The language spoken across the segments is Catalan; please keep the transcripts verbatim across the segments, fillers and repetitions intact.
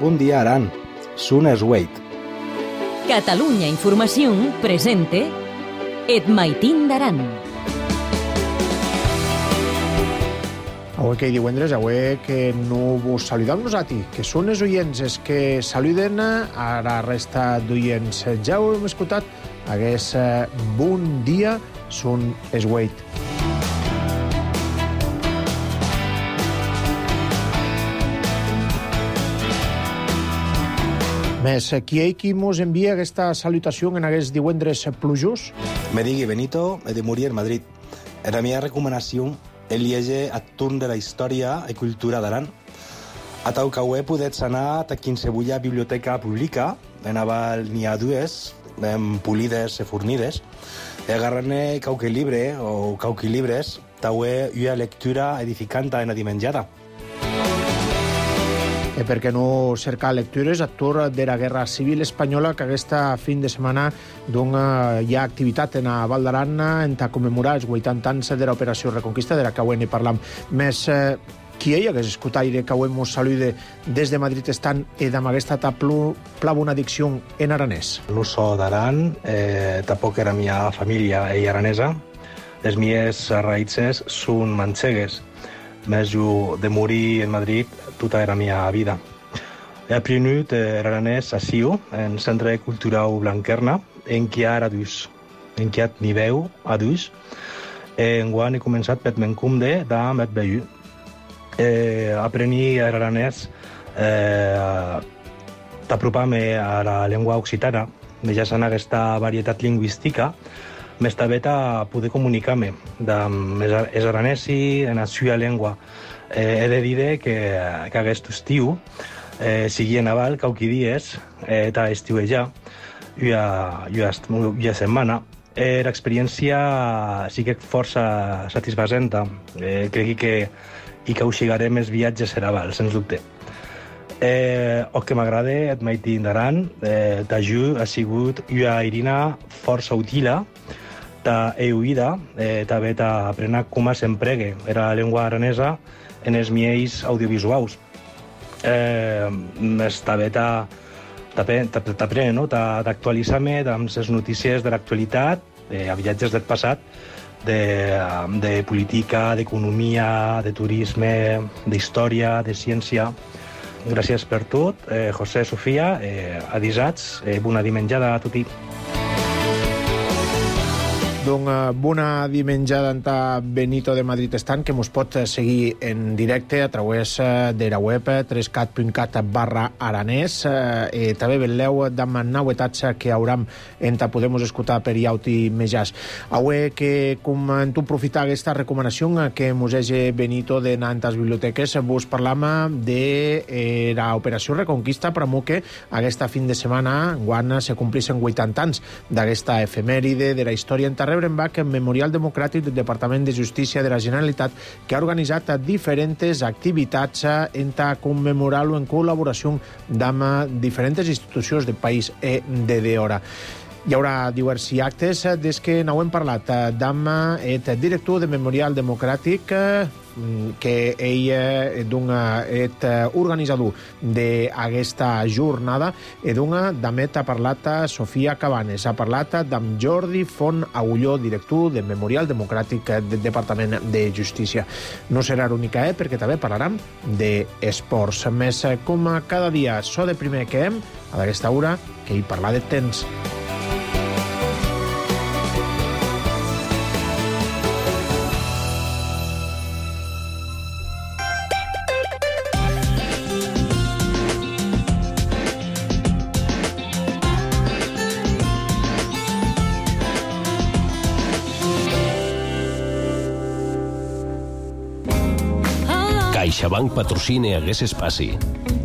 Bon dia, Aran. Sun es Wait. Catalunya Informació presente Et Maitín d'Aran. Avui que hi divendres, avui que no vos saludam nosaltres, que són els oients els que saluden a la resta d'oients. Ja ho hem escoltat, hagués bon dia, Sun es Wait. Més, qui és qui mos envia aquesta salutació en aquests divendres plujós? Me digui Benito, he de morir en Madrid. La meva recomanació és llegir a torn de la història i cultura d'Aran. A tau que avui podets anar a qualsevol biblioteca pública, en aval n'hi ha dues, polides i fornides, i agarrar-ne qualque llibre o qualque llibres, tau una lectura edificant en la dimenjada. I per què no cercar lectures a torn de la Guerra Civil Espanyola, que aquesta fin de setmana hi ha activitat en la Val d'Aran en ta commemorar els vuitanta anys de l'Operació Reconquista, de la que avui ne parlam. Més, qui hi hagués escoltaire que avui mos salude des de Madrid estan i amb aquesta plava una dicció en aranès? No so d'Aran, eh, tampoc era mia família i aranesa. Les mies raïtses són manxegues. Més jo de morir en Madrid tota la meva vida. He aprenut aranès a Siu, en Centre Cultural Blanquerna, en què ara dus, en què niveu a dus. Enguany he començat per m'encomde de Metbeu. Aprení aranès d'apropar-me a la llengua occitana, mitjançant aquesta varietat lingüística, m'està bé a poder comunicar-me amb els aranesi en la seva llengua. Eh, he de dir que, que aquest estiu eh, sigui en aval qualque dies eh, ta estiuejar una, una, una setmana. Eh, l'experiència sí que força satisfacenta. Eh, crec que i que usigarem els viatges en aval, sens dubte. Eh, el que m'agrada et Maitín d'Aran, eh, t'aju ha sigut una eina força utila ta euida, eh, també t'aprena com s'empregue era la llengua aranesa en els miei audiovisuals. Eh, també t'aprena, no? d'actualitzar-me amb les notícies de l'actualitat, eh, a viatges del passat, de, de política, d'economia, de turisme, d'història, de ciència. Gràcies per tot, eh, José, Sofia, eh, adisats, eh, bona dimenjada a tutti. Doncs bona dimenjada en ta Benito de Madrid estan, que mos pot seguir en directe a través de la web tres cat punt cat barra aranès. Eh, també veleu d'amb nauetats que hauram en ta podemos escoltar per iauti mejàs. Avui que com en tu aprofitar aquesta recomanació que mos hagi Benito d'anar en tas biblioteques, vos parlam de eh, l'Operació Reconquista, per que aquesta fin de setmana enguany se complissen vuitanta anys d'aquesta efemèride de la història en rebre en bac en Memorial Democràtic del Departament de Justícia de la Generalitat, que ha organitzat diferents activitats en ta commemorar-lo en col·laboració amb diferents institucions del país i de d'hora. Hi haurà diversos actes des que n'hem parlat amb el director de Memorial Democràtic, que ell és organitzador d'aquesta jornada, i també ha parlat Sofia Cabanes, ha parlat amb Jordi Font Agulló, director del Memorial Democràtic del Departament de Justícia. No serà l'única, eh, perquè també parlarem d'esports. Més, com cada dia, so de primer que hem, a aquesta hora, que hi parla de temps. CaixaBank patrocina aquest espai.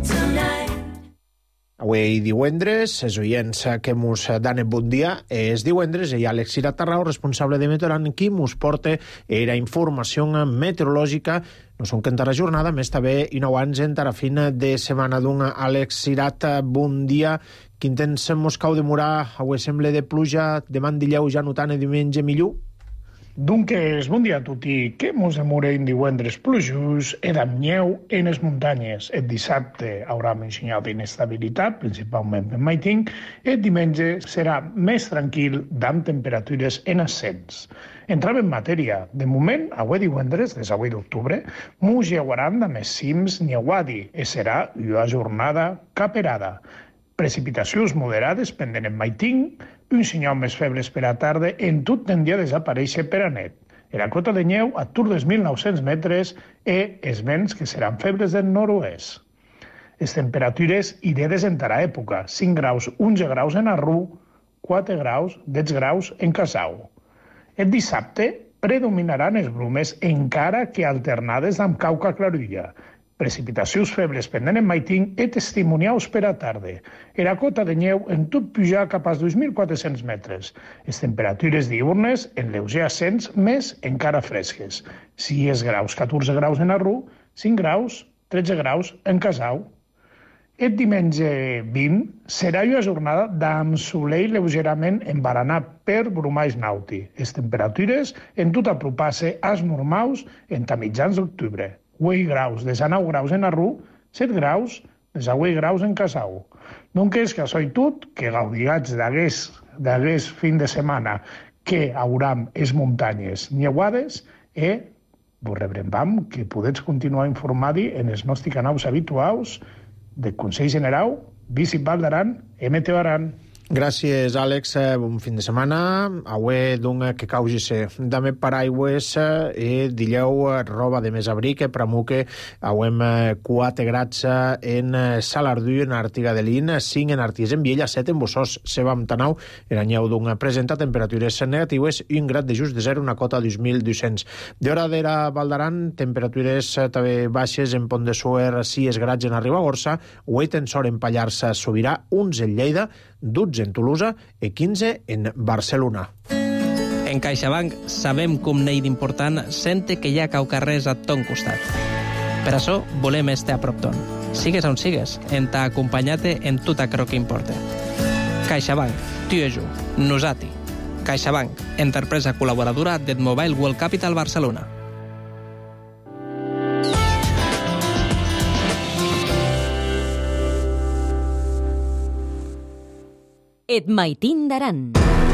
Avui divendres, els oients que mos donen bon dia, és divendres, i Àlex Iratarrao, responsable de Meteoran, qui mos porta la informació meteorològica, no són que en la jornada, més també i nou anys en la fin de setmana. D'un Àlex Irat, bon dia. Quin temps mos cau demorar? Avui sembla de pluja, demà en dileu ja notant el diumenge millor? Dunques, bon dia a tutti. Que mos demorem divendres plujós e damb nieu en les muntanyes. El dissabte haurà un senyal d'inestabilitat, principalment per Maiting, i el diumenge serà més tranquil damb temperatures en ascens. Entram en matèria. De moment, avui divendres, des avui d'octubre, mos lleuaran de més cims nieuadi i serà una jornada caperada. Precipitacions moderades pendent en Maiting, un senyal més febles per a tarda, en tot tendria a desaparèixer per a net. La cota de neu a tour dels mil nou-cents metres i els vents que seran febles del nord-oest. Les temperatures hiredes en tara època, cinc graus, onze graus en Arrú, quatre graus, deu graus en Casau. El dissabte predominaran les brumes encara que alternades amb Cauca Clarulla. Precipitacions febles pendent en Maiting i testimoniaus per a tarda. La cota de neu en tot pujar cap als dos mil quatre-cents metres. Les temperatures diurnes en lleuger ascens més encara fresques. sis graus, catorze graus en Arrú, cinc graus, tretze graus en Casau. El diumenge vint serà una jornada d'amb solell lleugerament embaranat per brumalls nauti. Les temperatures en tot apropar-se als normals entre mitjans d'octubre. vuit graus, des a nou graus en Arrú, set graus, des a vuit graus en Casau. Doncs que això i tot, que gaudigats d'aguest fin de setmana que hauram les muntanyes nieuades i vos rebrem que podets continuar informant-hi en els nostres canals habituals del Consell General, Visit Val d'Aran i Meteo Aran. Gràcies, Àlex. Bon fin de setmana. Avui, doncs, que caugi-se dame paraigües i dilleu roba de més abric, pramuque, auem quatre grads en Salardú, en Artiga de Lin, cinc en Arties en Viella, set en Bossós, Seva amb Tanau, en Anyeu, doncs, presenta temperatures negatives i un grad de just de zero, una cota dos mil dos-cents. D'hora d'era Val d'Aran, temperatures també baixes en Pont de Suer, sis grads en Ribagorça, vuit en Sor en Pallars, Sobirà, onze en Lleida, dotze en Tolosa i quinze en Barcelona. En CaixaBank sabem com n'hi d'important sente que hi ha caucarrers a ton costat. Per això volem estar a prop ton. Sigues on sigues, en t'ha acompanyat en tot aquello que importa. CaixaBank, tu i jo, nosati. CaixaBank, empresa col·laboradora del Mobile World Capital Barcelona. Et Maitín d'Aran.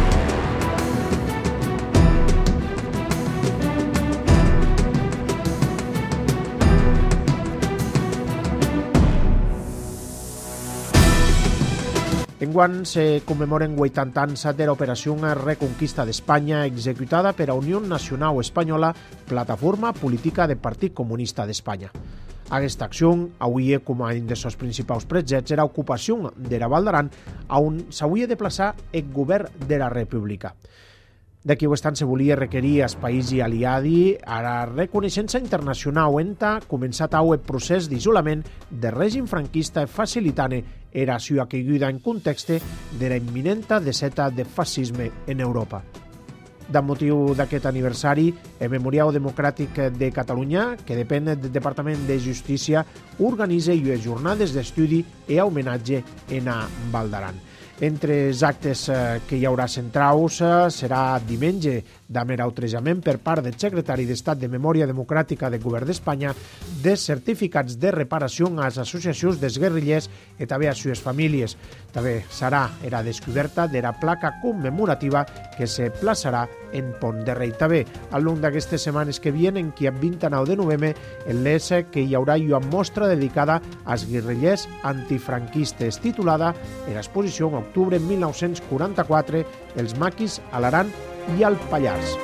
Enguany se commemoren vuitanta anys de l'operació Reconquista d'Espanya executada per a Unió Nacional Espanyola, plataforma política del Partit Comunista d'Espanya. Aquesta acció, avui com a un dels seus principals projectes, era ocupació de la Val d'Aran, on s'hauria de plaçar el govern de la República. D'aquí ho estan se volia requerir als països aliats a la reconeixença internacional on ha començat el procés d'isolament del règim franquista facilitant la seva caiguda en context de la imminent desceta de fascisme en Europa. Amb motiu d'aquest aniversari, el Memorial Democràtic de Catalunya, que depèn del Departament de Justícia, organitza unes jornades d'estudi i homenatge en a Val d'Aran. Entre els actes que hi haurà centrals serà diumenge d'haver outrejament per part del secretari d'Estat de Memòria Democràtica del Govern d'Espanya de certificats de reparació a les associacions dels guerrillers i també a les seves famílies. També serà la descoberta de la placa commemorativa que se plaçarà en Pont de Rei. També, al llarg d'aquestes setmanes que vienen, que el vint-i-nou de novembre, en l'E S que hi haurà una mostra dedicada als guerrillers antifranquistes, titulada en l'exposició en octubre de mil nou-cents quaranta-quatre, els maquis a l'Aran i al Pallars.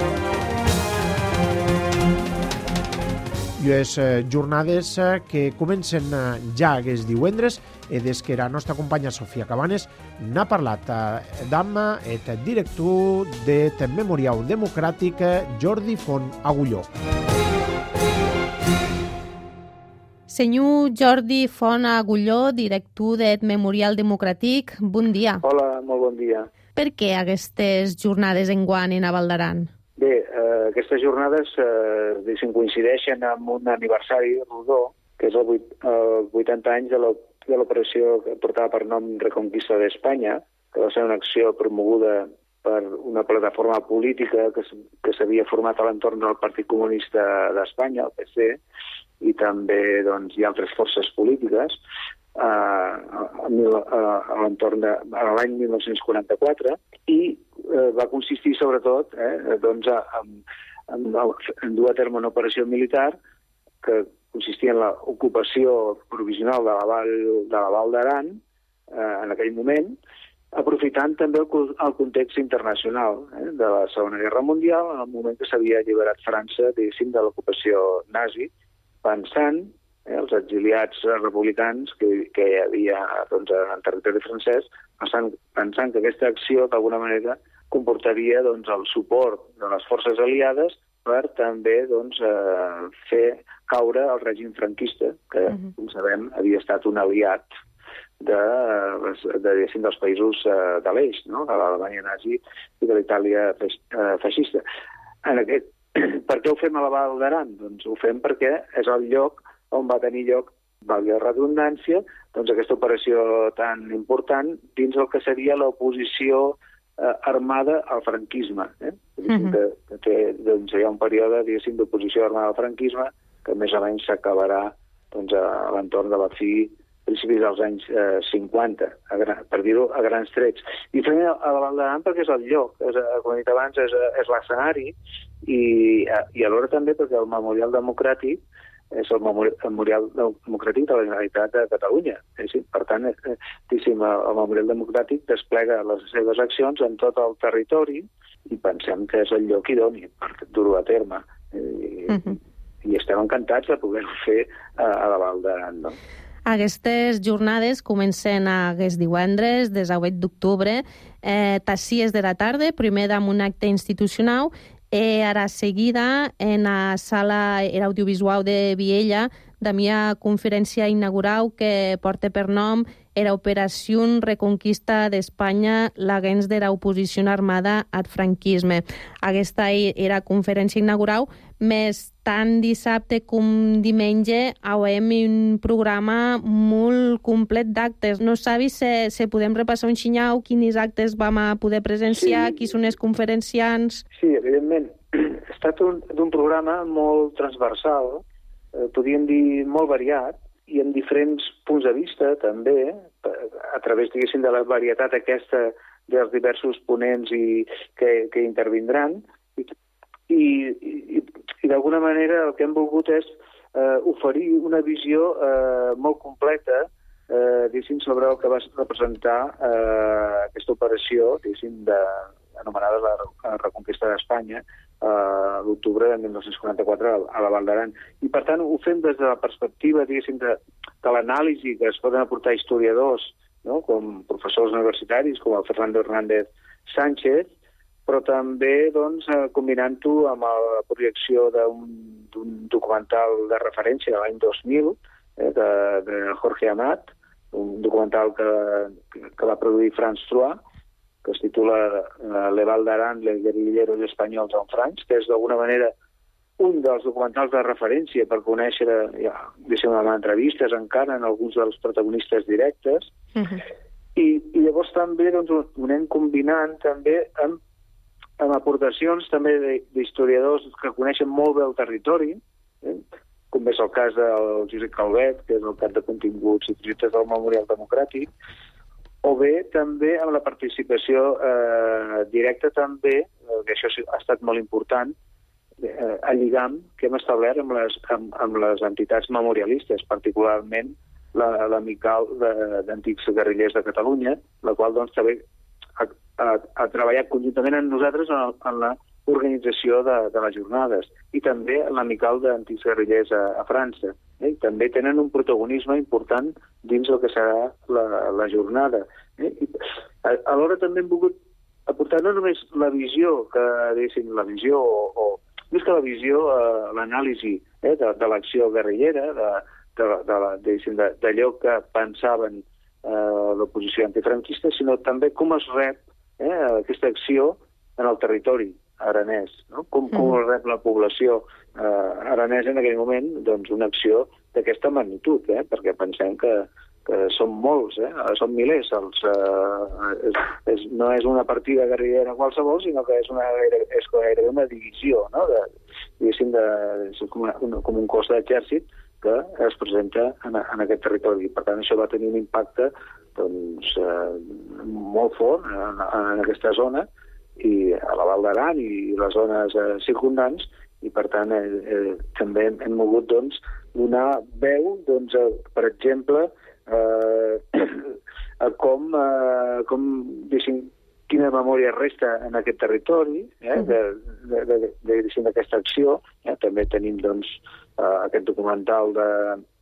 I les jornades que comencen ja aquests divendres i des que la nostra companya Sofia Cabanes n'ha parlat amb el director del Memorial Democràtic Jordi Font Agulló. Senyor Jordi Font Agulló, director del Memorial Democràtic, bon dia. Hola, molt bon dia. Per què aquestes jornades enguany en Val d'Aran? Bé, eh, aquestes jornades eh, coincideixen amb un aniversari rodó, que és el vuitanta anys de l'operació que portava per nom Reconquista d'Espanya, que va ser una acció promoguda per una plataforma política que, que s'havia format a l'entorn del Partit Comunista d'Espanya, el P C, i també doncs, hi ha altres forces polítiques, eh, a, a l'entorn de a l'any mil nou-cents quaranta-quatre, i eh, va consistir sobretot eh, doncs, en, en, en dur a terme una operació militar que consistia en l'ocupació provisional de la Val, de la Val d'Aran eh, en aquell moment, aprofitant també el, el context internacional eh, de la Segona Guerra Mundial, en el moment que s'havia alliberat França, diguéssim, de l'ocupació nazi, pensant eh, els exiliats republicans que, que hi havia doncs, en territori francès, pensant, pensant que aquesta acció d'alguna manera comportaria doncs, el suport de les forces aliades per també doncs, eh, fer caure el règim franquista, que, uh-huh. com sabem, havia estat un aliat de, de, de, dels països uh, de l'eix, no? De l'Alemanya nazi i de l'Itàlia feix, uh, feixista. En aquest, per què ho fem a la Val d'Aran? Doncs ho fem perquè és el lloc on va tenir lloc, valgui la redundància, doncs aquesta operació tan important dins el que seria l'oposició uh, armada al franquisme. Eh? Mm-hmm. que, que té, doncs, hi ha un període d'oposició armada al franquisme que més o menys s'acabarà doncs, a l'entorn de la fi principis dels anys eh, cinquanta, a gran, per dir-ho a grans trets. I fem a la Val d'Aran perquè és el lloc, és, com he dit abans, és, és l'escenari, i, i alhora també perquè el Memorial Democràtic és el Memorial Democràtic de la Generalitat de Catalunya. Eh, sí? Per tant, eh, diguéssim, el Memorial Democràtic desplega les seves accions en tot el territori i pensem que és el lloc idoni per dur-ho a terme. I, uh-huh. i estem encantats de poder-ho fer a, a la Val d'Aran, no? Aquestes jornades comencen aquest divendres, disset d'octubre, eh, a sis de la tarda, primer amb un acte institucional, e ara seguida en la sala audiovisual de Viella d'amia conferència inaugural que porta per nom era Operació Reconquista d'Espanya, l'agens de l'oposició armada al franquisme. Aquesta era conferència inaugural, més tant dissabte com diumenge hem un programa molt complet d'actes. No sabi si, si podem repassar un xinyau quins actes vam a poder presenciar, sí. Qui són els conferenciants... Sí, evidentment. Ha estat un, un programa molt transversal, eh, podríem dir molt variat, i amb diferents punts de vista, també, a través, diguéssim, de la varietat aquesta dels diversos ponents i, que, que intervindran. I, i, i, i d'alguna manera el que hem volgut és eh, oferir una visió eh, molt completa eh, diguéssim, sobre el que va representar eh, aquesta operació, diguéssim, de, anomenada la, la Reconquista d'Espanya, eh, l'octubre de mil nou-cents quaranta-quatre a la Val d'Aran. I, per tant, ho fem des de la perspectiva, diguéssim, de, de l'anàlisi que es poden aportar historiadors, no? Com professors universitaris, com el Fernando Hernández Sánchez, però també doncs, combinant-ho amb la projecció d'un documental de referència de l'any dos mil, eh, de, de Jorge Amat, un documental que, que va produir Franz Trois, que es titula uh, Le Val d'Aran, les guerrilleros espanyols en Francs, que és d'alguna manera un dels documentals de referència per conèixer, ja, deixem amb entrevistes encara en alguns dels protagonistes directes, uh-huh. I, i llavors també doncs, ho anem combinant també amb, amb aportacions també d'historiadors que coneixen molt bé el territori, eh? Com és el cas del Josep Calvet, que és el cap de continguts i projectes del Memorial Democràtic, o bé també amb la participació eh, directa també, eh, que això ha estat molt important, eh, el lligam que hem establert amb les, amb, amb les entitats memorialistes, particularment l'Amical d'Antics Guerrillers de Catalunya, la qual doncs, també ha, ha, ha treballat conjuntament amb nosaltres en, en la organització de, de les jornades, i també l'Amical d'Antics Guerrillers a, a França. Eh? També tenen un protagonisme important dins el que serà la, la jornada. Eh? I, a, alhora també hem volgut aportar no només la visió, que diguéssim, la visió, o, o més que la visió, eh, l'anàlisi eh, de, de l'acció guerrillera, de, de, de, de, d'allò que pensaven eh, l'oposició antifranquista, sinó també com es rep eh, aquesta acció en el territori aranès, no? Com, com mm. rep la població eh, aranesa en aquell moment, doncs una acció d'aquesta magnitud, eh? Perquè pensem que que són molts, eh? són milers. Els, eh, és, és, no és una partida guerrillera qualsevol, sinó que és, una, és gairebé una divisió, no? de, diguéssim, de, és com, una, com un cos d'exèrcit que es presenta en, en aquest territori. Per tant, això va tenir un impacte doncs, eh, molt fort en, en aquesta zona, i a la Val d'Aran i les zones eh, circundants, i per tant eh, eh, també hem, hem volgut doncs, donar veu, doncs, a, per exemple, eh, a com, eh, com diguéssim, quina memòria resta en aquest territori, eh, de, de, de, de, de, d'aquesta acció. Eh, també tenim doncs, eh, aquest documental de,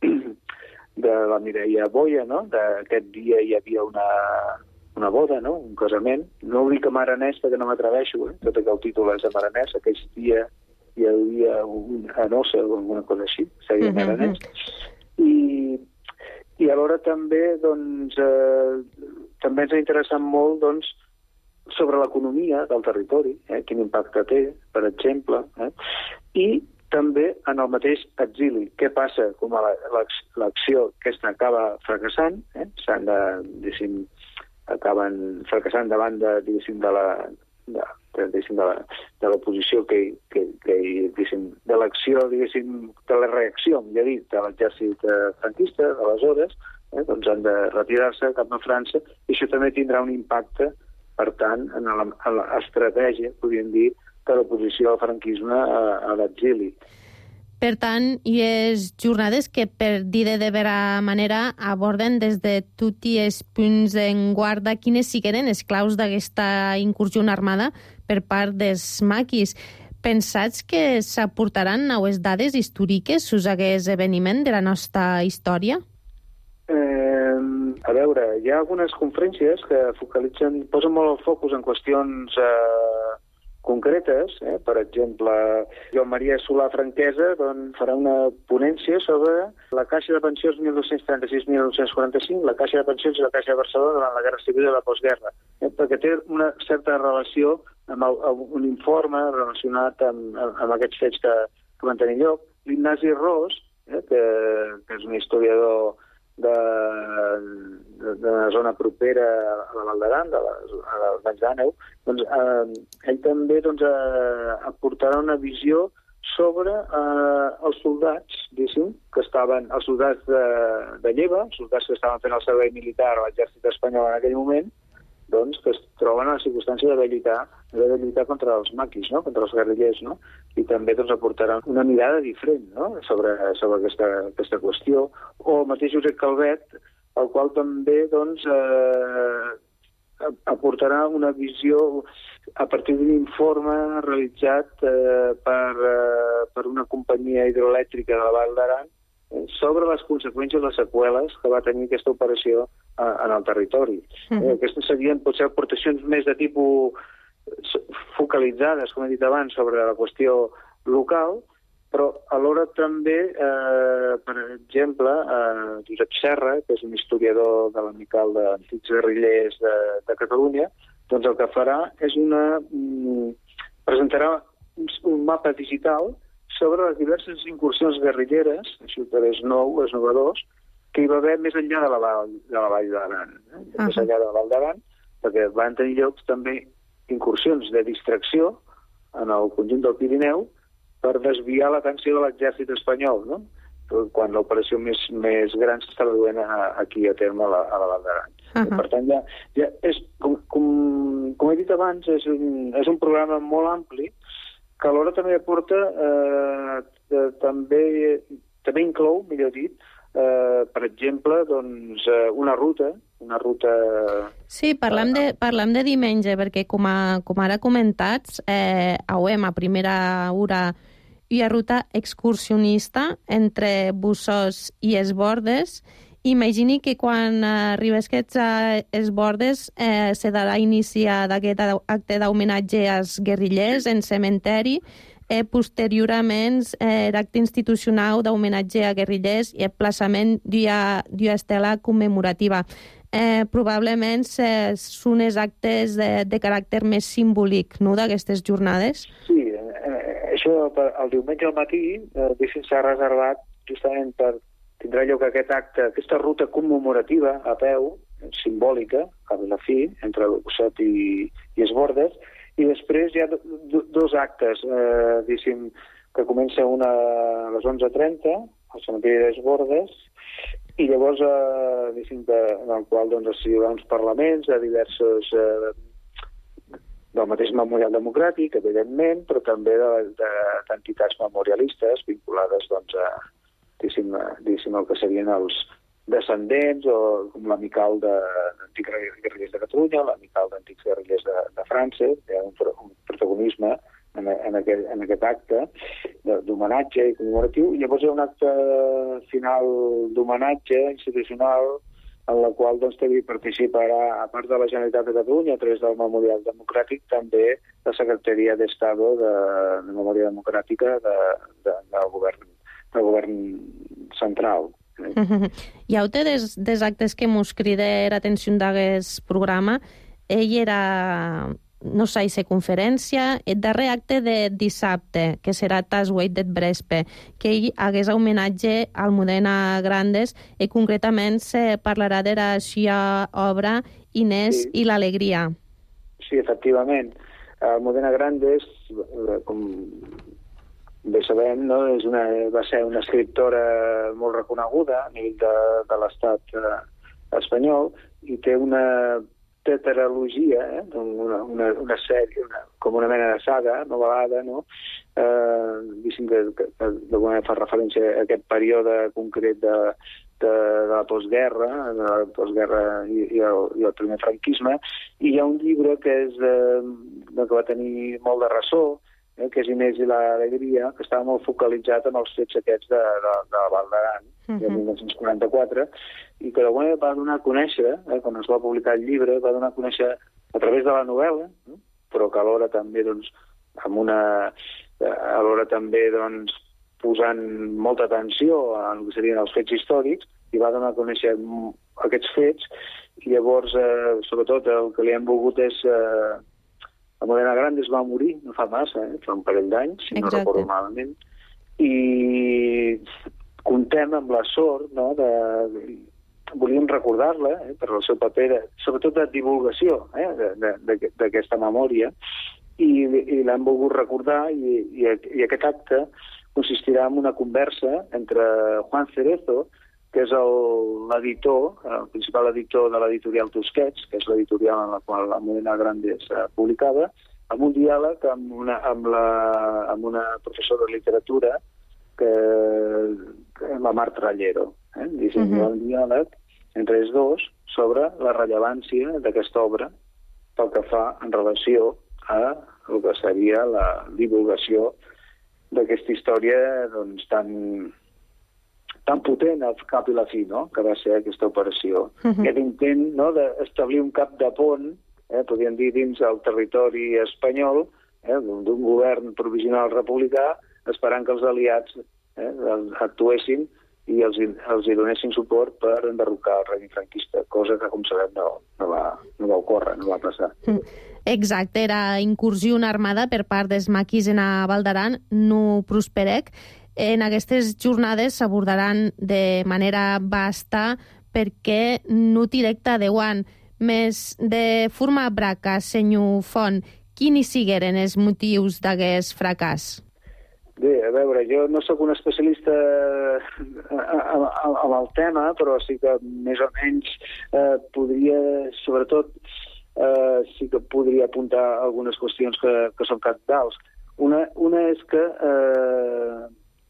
de la Mireia Boia, no? D'aquest dia hi havia una, una boda, no? Un casament. No ho dic en aranès perquè no m'atreveixo, eh? Tot i que el títol és en aranès. Aquell dia hi havia una noça o alguna cosa així, seria en aranès. I, i alhora també, doncs, eh, també ens ha interessat molt, doncs, sobre l'economia del territori, eh, quin impacte té, per exemple, eh, i també en el mateix exili. Què passa? Com l'acció aquesta acaba fracassant, eh, s'han de, diguéssim, acaben fracassant davant de, diguéssim, de la... De, de, de, la, de l'oposició que, que, que diguéssim, de l'acció, diguéssim, de la reacció, ja dit, de l'exèrcit franquista, d'aleshores, eh, doncs han de retirar-se cap a França, i això també tindrà un impacte, per tant, en l'estratègia, podríem dir, de l'oposició al franquisme a, a l'exili. Per tant, hi és jornades que, per dir de vera manera, aborden des de tots els punts en guarda quines sigueren els claus d'aquesta incursió armada per part dels maquis. Pensats que s'aportaran noves dades històriques sus aquest esdeveniment de la nostra història? Eh, a veure, hi ha algunes conferències que focalitzen, posen molt el focus en qüestions eh, concretes, eh? Per exemple, Joan Maria Solà Franquesa doncs, farà una ponència sobre la Caixa de Pensions mil dos-cents trenta-sis a mil nou-cents quaranta-cinc, la Caixa de Pensions i la Caixa de Barcelona durant la Guerra Civil i la postguerra, eh? Perquè té una certa relació amb, el, amb un informe relacionat amb, amb aquests fets que, que van tenir lloc. L'Ignasi Ros, eh? que, que és un historiador de, de, de la zona propera a la Val d'Aran, al Baix d'Àneu, doncs, eh, ell també doncs, eh, aportarà una visió sobre eh, els soldats, diguéssim, que estaven, els soldats de, de Lleva, els soldats que estaven fent el servei militar a l'exèrcit espanyol en aquell moment, doncs, que es troben a la circumstància d'haver lluitar, d'haver lluitar contra els maquis, no? Contra els guerrillers, no? I també doncs, aportaran una mirada diferent, no? sobre, sobre aquesta, aquesta qüestió. O el mateix Josep Calvet, el qual també doncs, eh, aportarà una visió a partir d'un informe realitzat eh, per, eh, per una companyia hidroelèctrica de la Val d'Aran sobre les conseqüències, les seqüeles que va tenir aquesta operació eh, en el territori. Mm-hmm. Eh, aquestes serien potser aportacions més de tipus focalitzades, com he dit abans, sobre la qüestió local, però alhora també, eh, per exemple, eh, Josep Serra, que és un historiador de l'Amical d'Antics Guerrillers de, de Catalunya, doncs el que farà és una... Mm, presentarà un, un mapa digital sobre les diverses incursions guerrilleres, això és nou, és novedós, que hi va haver més enllà de la Vall, de la Vall d'Aran, eh? uh-huh. més enllà de la Val d'Aran, perquè van tenir llocs també incursions de distracció en el conjunt del Pirineu per desviar l'atenció de l'exèrcit espanyol, no? Quan l'operació més, més gran s'estava duent a, aquí a terme a la, a la Val d'Aran. Uh-huh. Per tant, ja, ja és, com, com, com he dit abans, és un, és un programa molt ampli que alhora també aporta, eh, eh, també, també inclou, millor dit, eh, per exemple, doncs, eh, una ruta, una ruta... Sí, parlem de, parlem de diumenge, perquè com, a, com ara comentats, eh, auem a primera hora hi ha ruta excursionista entre Bussos i Esbordes. Imagini que quan arribes a Esbordes eh, se darà inici d'aquest acte d'homenatge als guerrillers en cementeri, eh, posteriorment eh, l'acte institucional d'homenatge a guerrillers i el plaçament d'una estela commemorativa. Eh, probablement eh, són els actes de, de caràcter més simbòlic, no?, d'aquestes jornades. Sí, eh, això el diumenge al matí eh, s'ha reservat justament per tindrà lloc aquest acte, aquesta ruta commemorativa a peu, simbòlica, a la fi, entre Osset i, i Esbordes, i després hi ha do, dos actes, eh, diguéssim, que comença una a les onze trenta, al cementiri d'Esbordes, i llavors, eh, diguéssim, de, en el qual doncs, hi haurà uns parlaments de diversos... Eh, del mateix Memorial Democràtic, evidentment, però també d'entitats de, memorialistes vinculades doncs, a, diguéssim, diguéssim, el que serien els descendents, o com l'amical d'antics guerrillers de Catalunya, l'amical d'antics guerrillers de, de França, hi ha un, un protagonisme en, en, aquest, en aquest acte d'homenatge i commemoratiu. I llavors hi ha un acte final d'homenatge institucional en la qual doncs, també participarà, a part de la Generalitat de Catalunya, a través del Memorial Democràtic, també la Secretaria d'Estado de, de Memòria Democràtica de, de, del, govern, del govern central. I a un dels, dels actes que mos crida l'atenció d'aquest programa, ell era... no sé, la conferència, el darrer acte de dissabte, que serà tas vuit del vespre, que ell hagués homenatge al Modena Grandes, i concretament se parlarà de la seva obra Inés sí. i l'alegria. Sí, efectivament. El Modena Grandes, com bé sabem, no? És una, va ser una escriptora molt reconeguda a nivell de, de l'estat eh, espanyol, i té una tetralogia, eh? una, una, una sèrie, una, com una mena de saga, novel·lada, no? Eh, diguéssim que, que, que d'alguna manera fa referència a aquest període concret de, de, de la postguerra, de la postguerra i, i, el, i el primer franquisme, i hi ha un llibre que és eh, que va tenir molt de ressò, eh, que és Inés i l'alegria, que estava molt focalitzat en els fets aquests de, de, de la Val d'Aran, uh-huh. de mil nou-cents quaranta-quatre, i que d'alguna va donar a conèixer, eh, quan es va publicar el llibre, va donar a conèixer a través de la novel·la, eh, però que alhora també, doncs, amb una... alhora també, doncs, posant molta atenció en el que serien els fets històrics, i va donar a conèixer aquests fets, i llavors, eh, sobretot, el que li hem volgut és... Eh, la Modena Grandes va morir, no fa massa, eh, fa un parell d'anys, si Exacte. no recordo malament, i contem amb la sort, no?, de... volíem recordar-la eh, per el seu paper, de, sobretot de divulgació eh, d'aquesta memòria, i, i l'hem volgut recordar, i, i, i aquest acte consistirà en una conversa entre Juan Cerezo, que és l'editor, el principal editor de l'editorial Tusquets, que és l'editorial en la qual la Modena Grandes eh, publicava, amb un diàleg amb una, amb la, amb una professora de literatura, que, que la Mar Trallero. Eh? Diguem, uh-huh. un diàleg entre els dos sobre la rellevància d'aquesta obra pel que fa en relació a el que seria la divulgació d'aquesta història doncs, tan, tan potent al cap i la fi, no?, que va ser aquesta operació. Uh-huh. Aquest intent, no?, d'establir un cap de pont, eh, podríem dir, dins el territori espanyol, eh, d'un govern provisional republicà, esperant que els aliats eh, actuessin i els, els hi donessin suport per enderrocar el règim franquista, cosa que, com sabem, no, no, va, no va ocórrer, no va passar. Exacte, era incursió armada per part dels maquis en a Val d'Aran, no prosperec. En aquestes jornades s'abordaran de manera vasta perquè no directa de guant, més de forma braca, senyor Font, quins sigueren els motius d'aquest fracàs? Bé, a veure, jo no sóc un especialista amb el tema, però sí que més o menys eh, podria, sobretot, eh, sí que podria apuntar algunes qüestions que, que són cabdals. Una, una és que eh,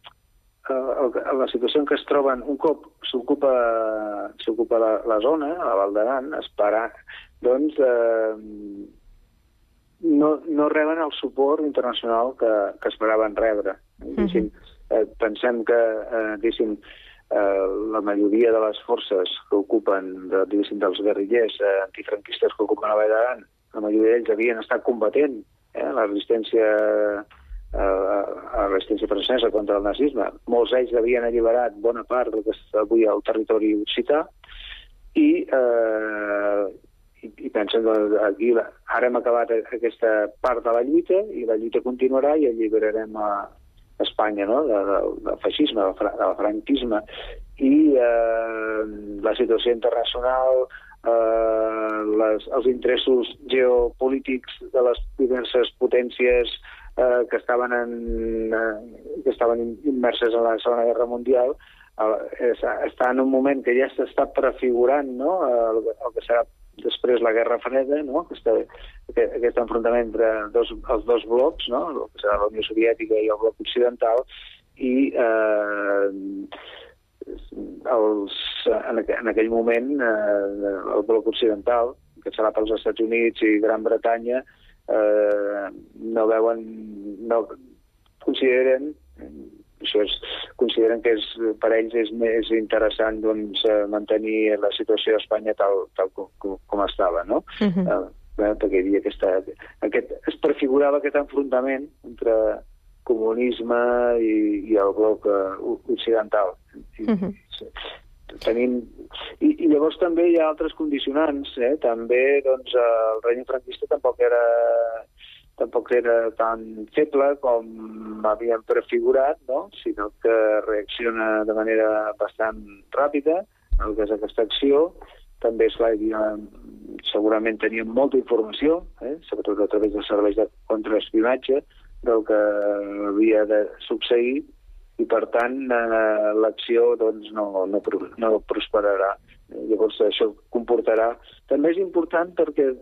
la situació en què es troben, un cop s'ocupa s'ocupa la, la zona, la Val d'Aran, esperar, doncs, eh, no, no reben el suport internacional que, que esperaven rebre. Uh-huh. eh, pensem que eh, diguéssim, eh, la majoria de les forces que ocupen, de, dels guerrillers eh, antifranquistes que ocupen la Vall d'Aran, la majoria d'ells havien estat combatent eh, la resistència eh, a la resistència francesa contra el nazisme. Molts d'ells havien alliberat bona part del que és avui el territori occità, i eh, I, i pensen que aquí ara hem acabat aquesta part de la lluita i la lluita continuarà i alliberarem a, Espanya, no? de, de, del feixisme, del, fra, del franquisme, i eh, la situació internacional, eh, les, els interessos geopolítics de les diverses potències eh, que, estaven en, eh, que estaven immerses en la Segona Guerra Mundial, eh, està en un moment que ja s'està prefigurant, no? el, el que serà després la Guerra Freda, no? Aquesta, aquest, aquest enfrontament entre dos, els dos blocs, no? El que serà la Unió Soviètica i el bloc occidental, i eh, els, en, aqu en aquell moment eh, el bloc occidental, que serà pels Estats Units i Gran Bretanya, eh, no veuen, no consideren, això és, consideren que és, per ells és més interessant doncs, mantenir la situació d'Espanya tal, tal com, com estava, no? Uh-huh. eh, perquè hi havia aquesta, aquest, es prefigurava aquest enfrontament entre comunisme i, i el bloc uh, occidental. I, uh-huh. tenim, i, I llavors també hi ha altres condicionants. Eh? També doncs, el règim franquista tampoc era, tampoc era tan feble com havien prefigurat, no? Sinó que reacciona de manera bastant ràpida el que és aquesta acció. També, esclar, havia, segurament tenien molta informació, eh? Sobretot a través dels serveis de contraespionatge, del que havia de succeir, i per tant eh, l'acció doncs, no, no, no prosperarà. Llavors això comportarà... També és important perquè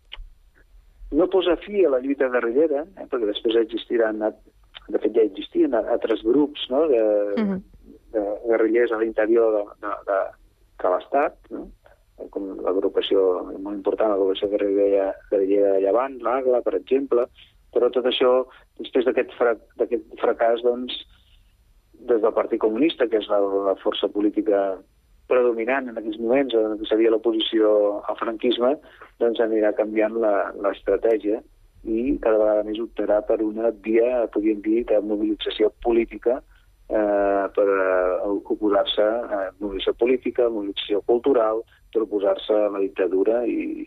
no posa fi a la lluita guerrillera, eh, perquè després existiran, de fet ja existien altres grups, no? de, uh-huh. de guerrillers a l'interior de, de, de, de l'Estat, no? Com l'agrupació molt important, l'agrupació guerrillera de Llevant, l'Agla, per exemple, però tot això, després d'aquest fra fracàs, doncs, des del Partit Comunista, que és la, la força política predominant en aquells moments, en què seria l'oposició al franquisme, doncs anirà canviant l'estratègia i cada vegada més optarà per una via, podríem dir, de mobilització política, eh, per uh, oposar-se a mobilització política, mobilització cultural, per oposar-se a la dictadura i,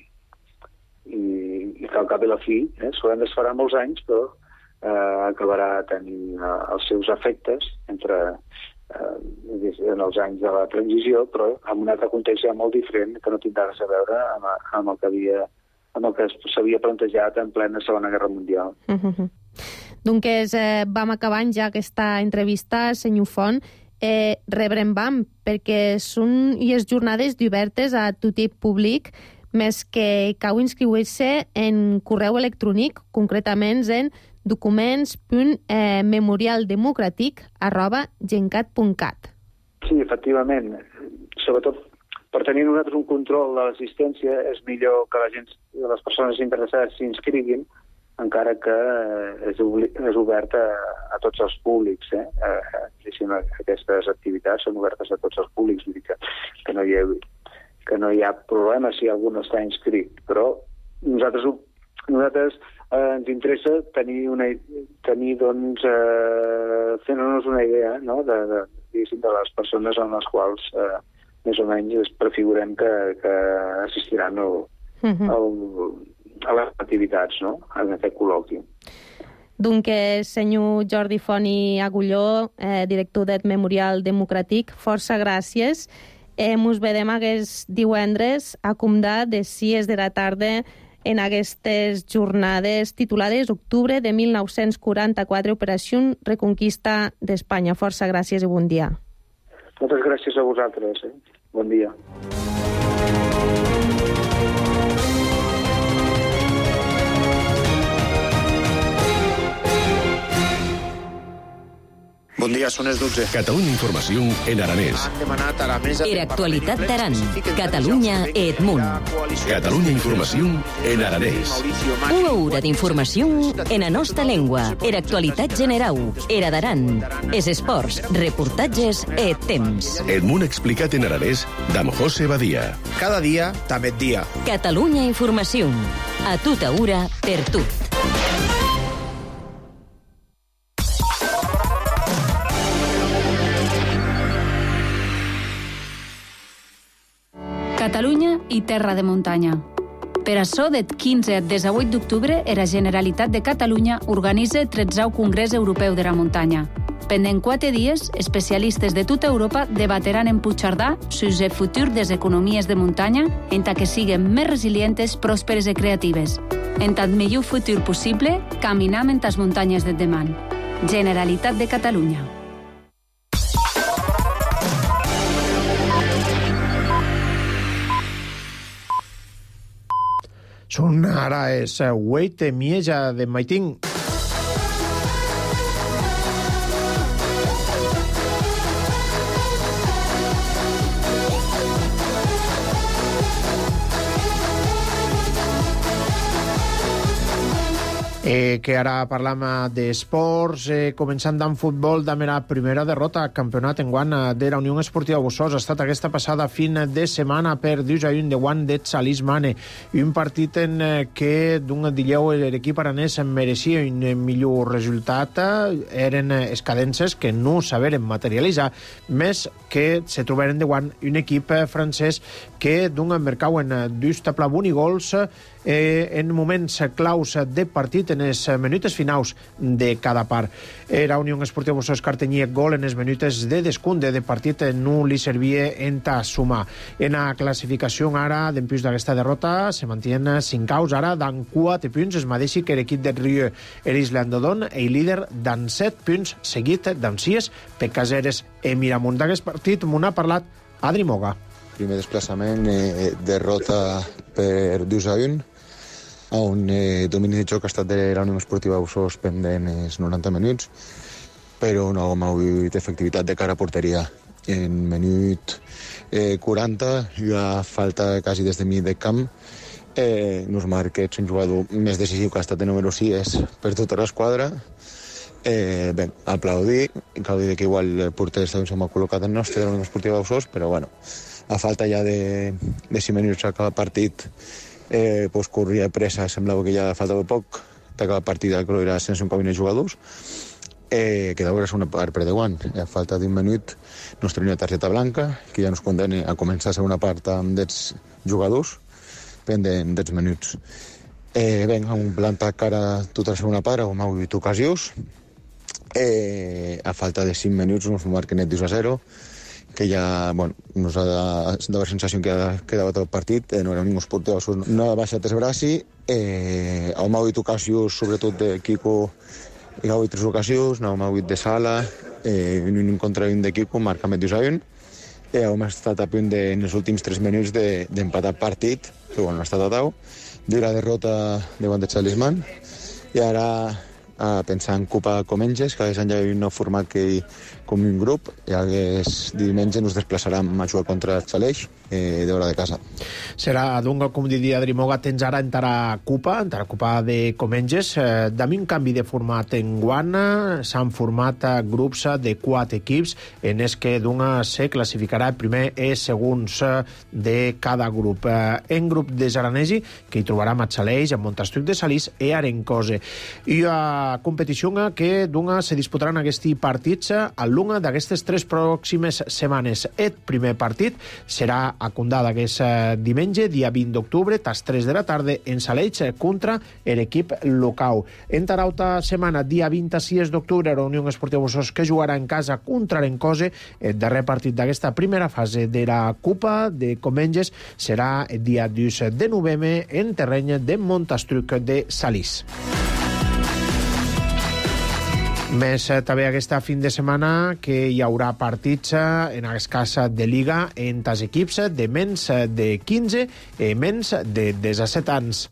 i, i que al cap i la fi, eh, s'hauran d'esperar molts anys, però eh, acabarà tenint eh, els seus efectes entre eh, en els anys de la transició, però en un altre context ja molt diferent, que no tindrà res a veure amb, amb el que havia amb el que s'havia plantejat en plena Segona Guerra Mundial. Uh-huh. Doncs eh, vam acabant ja aquesta entrevista, senyor Font. Eh, rebrem vam, perquè són i les jornades obertes a tothom públic, més que cau inscriure-se en correu electrònic, concretament en documents punt memorialdemocràtic arroba gencat punt cat. Sí, efectivament. Sobretot per tenir nosaltres un control de l'assistència és millor que la gent, les persones interessades s'inscriguin, encara que és, és obert a, a tots els públics. Eh? Eh, aquestes activitats són obertes a tots els públics, vull dir que, que, no, hi ha, que no hi ha problema si algú no està inscrit, però nosaltres, nosaltres eh, ens interessa tenir, una, tenir doncs, eh, fent-nos una idea, no? de, de, de les persones en les quals eh, més o menys prefigurem que, que assistiran al, uh-huh. al, a les activitats, no? En aquest col·loqui. Donc, senyor Jordi Font i Agulló, eh, director del Memorial Democràtic, força gràcies. Eh, mos vedem aquest divendres a Comdat de sis de la tarda en aquestes jornades titulades Octubre de mil nou-cents quaranta-quatre, Operació Reconquista d'Espanya. Força gràcies i bon dia. Moltes gràcies a vosaltres. Eh? Bon dia. Bon dia, són les dotze. Catalunya Informació en aranès. Han demanat a la mesa... Era actualitat d'Aran. Catalunya Edmunt. Catalunya Informació en aranès. Una hora d'informació en la nostra llengua. Era actualitat general. Era d'Aran. Es esports, reportatges e temps. Edmunt explicat en aranès d'Am José Badia. Cada dia, també dia. Catalunya Informació. A tota hora, per tot. Catalunya i terra de muntanya. Per açò, del quinze al disset d'octubre, la Generalitat de Catalunya organitza el tretzè Congrés Europeu de la Muntanya. Pendent quatre dies, especialistes de tota Europa debateran en Puigcerdà sus el futur de les economies de muntanya en ta que siguen més resilientes, pròsperes i creatives. En tant millor futur possible, caminam en tas muntanyes de demà. Generalitat de Catalunya. Són ara és Wait Mieja de Maiting. Eh, que ara parlam d'esports, eh, començant amb futbol, de la primera derrota al campionat enguany de la Unió Esportiva Bossòs. Ha estat aquesta passada fin de setmana per dos a un de guany de Salís Mane. Un partit en què d'un dileu l'equip aranès mereixia un millor resultat. Eren escadences que no saberen materialitzar, més que se trobaren de guany un equip francès que d'un mercauen dos taplabunt i gols eh, en moments claus de partit en les minutes finals de cada part. Era Unió Esportiva Bossòs que tenia gol en les minutes de descompte de partit, no li servia en ta sumar. En la classificació ara, d'empús d'aquesta derrota, se mantien cinc caus ara, d'en quatre punts, es mateixi que l'equip de Rieu Eris Landodon, el líder d'en set punts, seguit d'en sis, per Caseres i Miramunt. D'aquest partit m'ho ha parlat Adri Moga. Primer desplaçament, eh, derrota per dos a un, on eh, domini de joc ha estat de la Unió Esportiva Bossòs pendent els noranta minuts, però no hem hagut efectivitat de cara a porteria. En minut eh, quaranta, ja falta quasi des de mig de camp, eh, nos marca un jugador més decisiu que ha estat de número sis per tota l'esquadra. Eh, bé, aplaudir, aplaudir que igual el porter està ben col·locat el nostre de la Unió Esportiva Bossòs, però bueno, a falta ja de, de cinc minuts a cada partit, Eh, pues corria pressa, semblava que ja faltava poc d'acabar la partida, que era sense un cabine de jugadors, eh, que d'ara és una part per de guany. A falta d'un minut nos tenia una targeta blanca que ja nos condena a començar a ser una part amb dels jugadors pendent dels minuts. Eh, ben, hem plantat cara tota la segona part, hem hagut ocasions, eh, a falta de cinc minuts nos marquen el dos a zero, que ja, bueno, nos ha dado la sensació que ha quedat tot el partit, eh, no era ningú esportiu, no ha baixat el braci, eh, hem hagut ocasions, sobretot de Kiko, hi ha hagut tres ocasions, no hem hagut de Sala, eh, un contra un de Kiko, marca amb el dos a un, eh, hem estat a punt de, en els últims tres minuts de, d'empatar partit, però bueno, no ha estat a tau, de la derrota de Guant de Talisman, i ara a pensar en Copa Comenges, que hagués ja un nou format que com un grup, i hagués diumenge ens desplaçarem a jugar contra el Xaleix eh, d'hora de casa. Serà d'un, com diria Adri Moga, tens ara entrar a Copa, entrar a Copa de Comenges. Eh, Dami un canvi de format en guana, s'han format grups de quatre equips, en els que d'un se classificarà el primer i segons de cada grup. Eh, en grup de Zaranesi, que hi trobarà a Xaleix, a Montastruc de Salís i Arencose. I a competició que d'un se disputaran aquests partits a l'una d'aquestes tres pròximes setmanes. El primer partit serà a Condà d'aquest diumenge, dia vint d'octubre, tas tres de la tarda, en Saleix contra l'equip local. En tarauta setmana, dia vint-i-sis d'octubre, la Unió Esportiva Bossòs que jugarà en casa contra l'Encose. El darrer partit d'aquesta primera fase de la Copa de Comenges serà el dia dos de novembre en terreny de Montastruc de Salís. Més eh, també aquesta fin de setmana que hi haurà partits en aquest cas de Liga en tas equips de menys de quinze i menys de disset anys.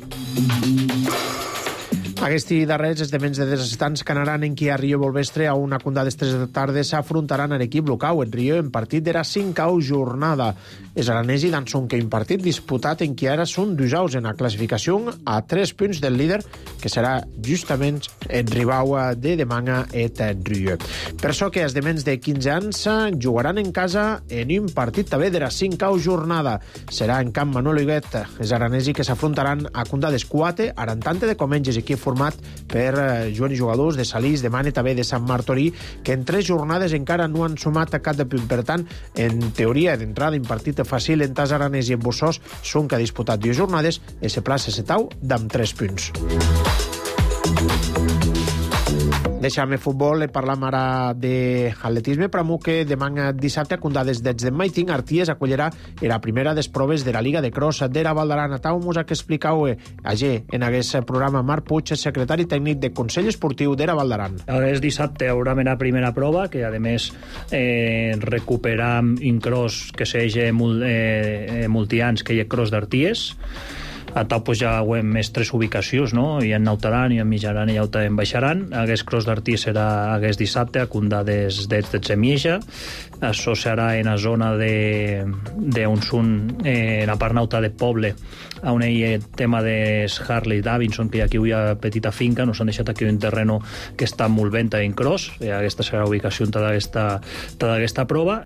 Aquests darrers esdevents de disset anys que anaran en qui a Rio Volvestre a una condà de tres de la tarda s'afrontaran a l'equip local. En Rio en partit era cinc jornada. És aranesi dan son que un partit disputat en qui ara són dos aus en la classificació a tres punts del líder, que serà justament el rival de Demanga et Rio. Per això que els de menys de quinze anys jugaran en casa en un partit també de la cinc jornada. Serà en camp Manuel Huguet. És aranesi que s'afrontaran a condà d'Escuate, Arantante de Comenges, equip format per joves i jugadors de Salís, de Mane, també de Sant Martorí, que en tres jornades encara no han sumat a cap de punt. Per tant, en teoria, d'entrada, un partit fàcil en tas aranès i en Bossòs són que ha disputat dues jornades i se plaça setau d'amb tres punts. Deixem el futbol, parlam ara d'atletisme. Pramu que demà dissabte a Condades d'Ets de Maiting, Arties acollirà la primera des proves de la Liga de Cross d'Era Valdaran. Atau mos que explicau ayer en aquest programa Marc Puig, secretari tècnic de Consell Esportiu d'Era Valdaran. Aquest dissabte hi haurà una primera prova que a més eh, recuperam un cross que s'eix mul, eh, multians que hi ha cross d'Arties. A tal pues, ja ho hem més tres ubicacions, no? Hi ha Nautaran, hi ha Mitjaran i hi ha en Baixaran. Aquest cross d'Arties serà aquest dissabte a Condades d'Ets de Semieja. Això serà en la zona de, de on són eh, la part nauta de Poble, on hi ha el tema de Harley Davidson, que aquí hi ha petita finca, nos han deixat aquí un terreno que està molt venta en cross. Eh, aquesta serà l'ubicació d'aquesta prova.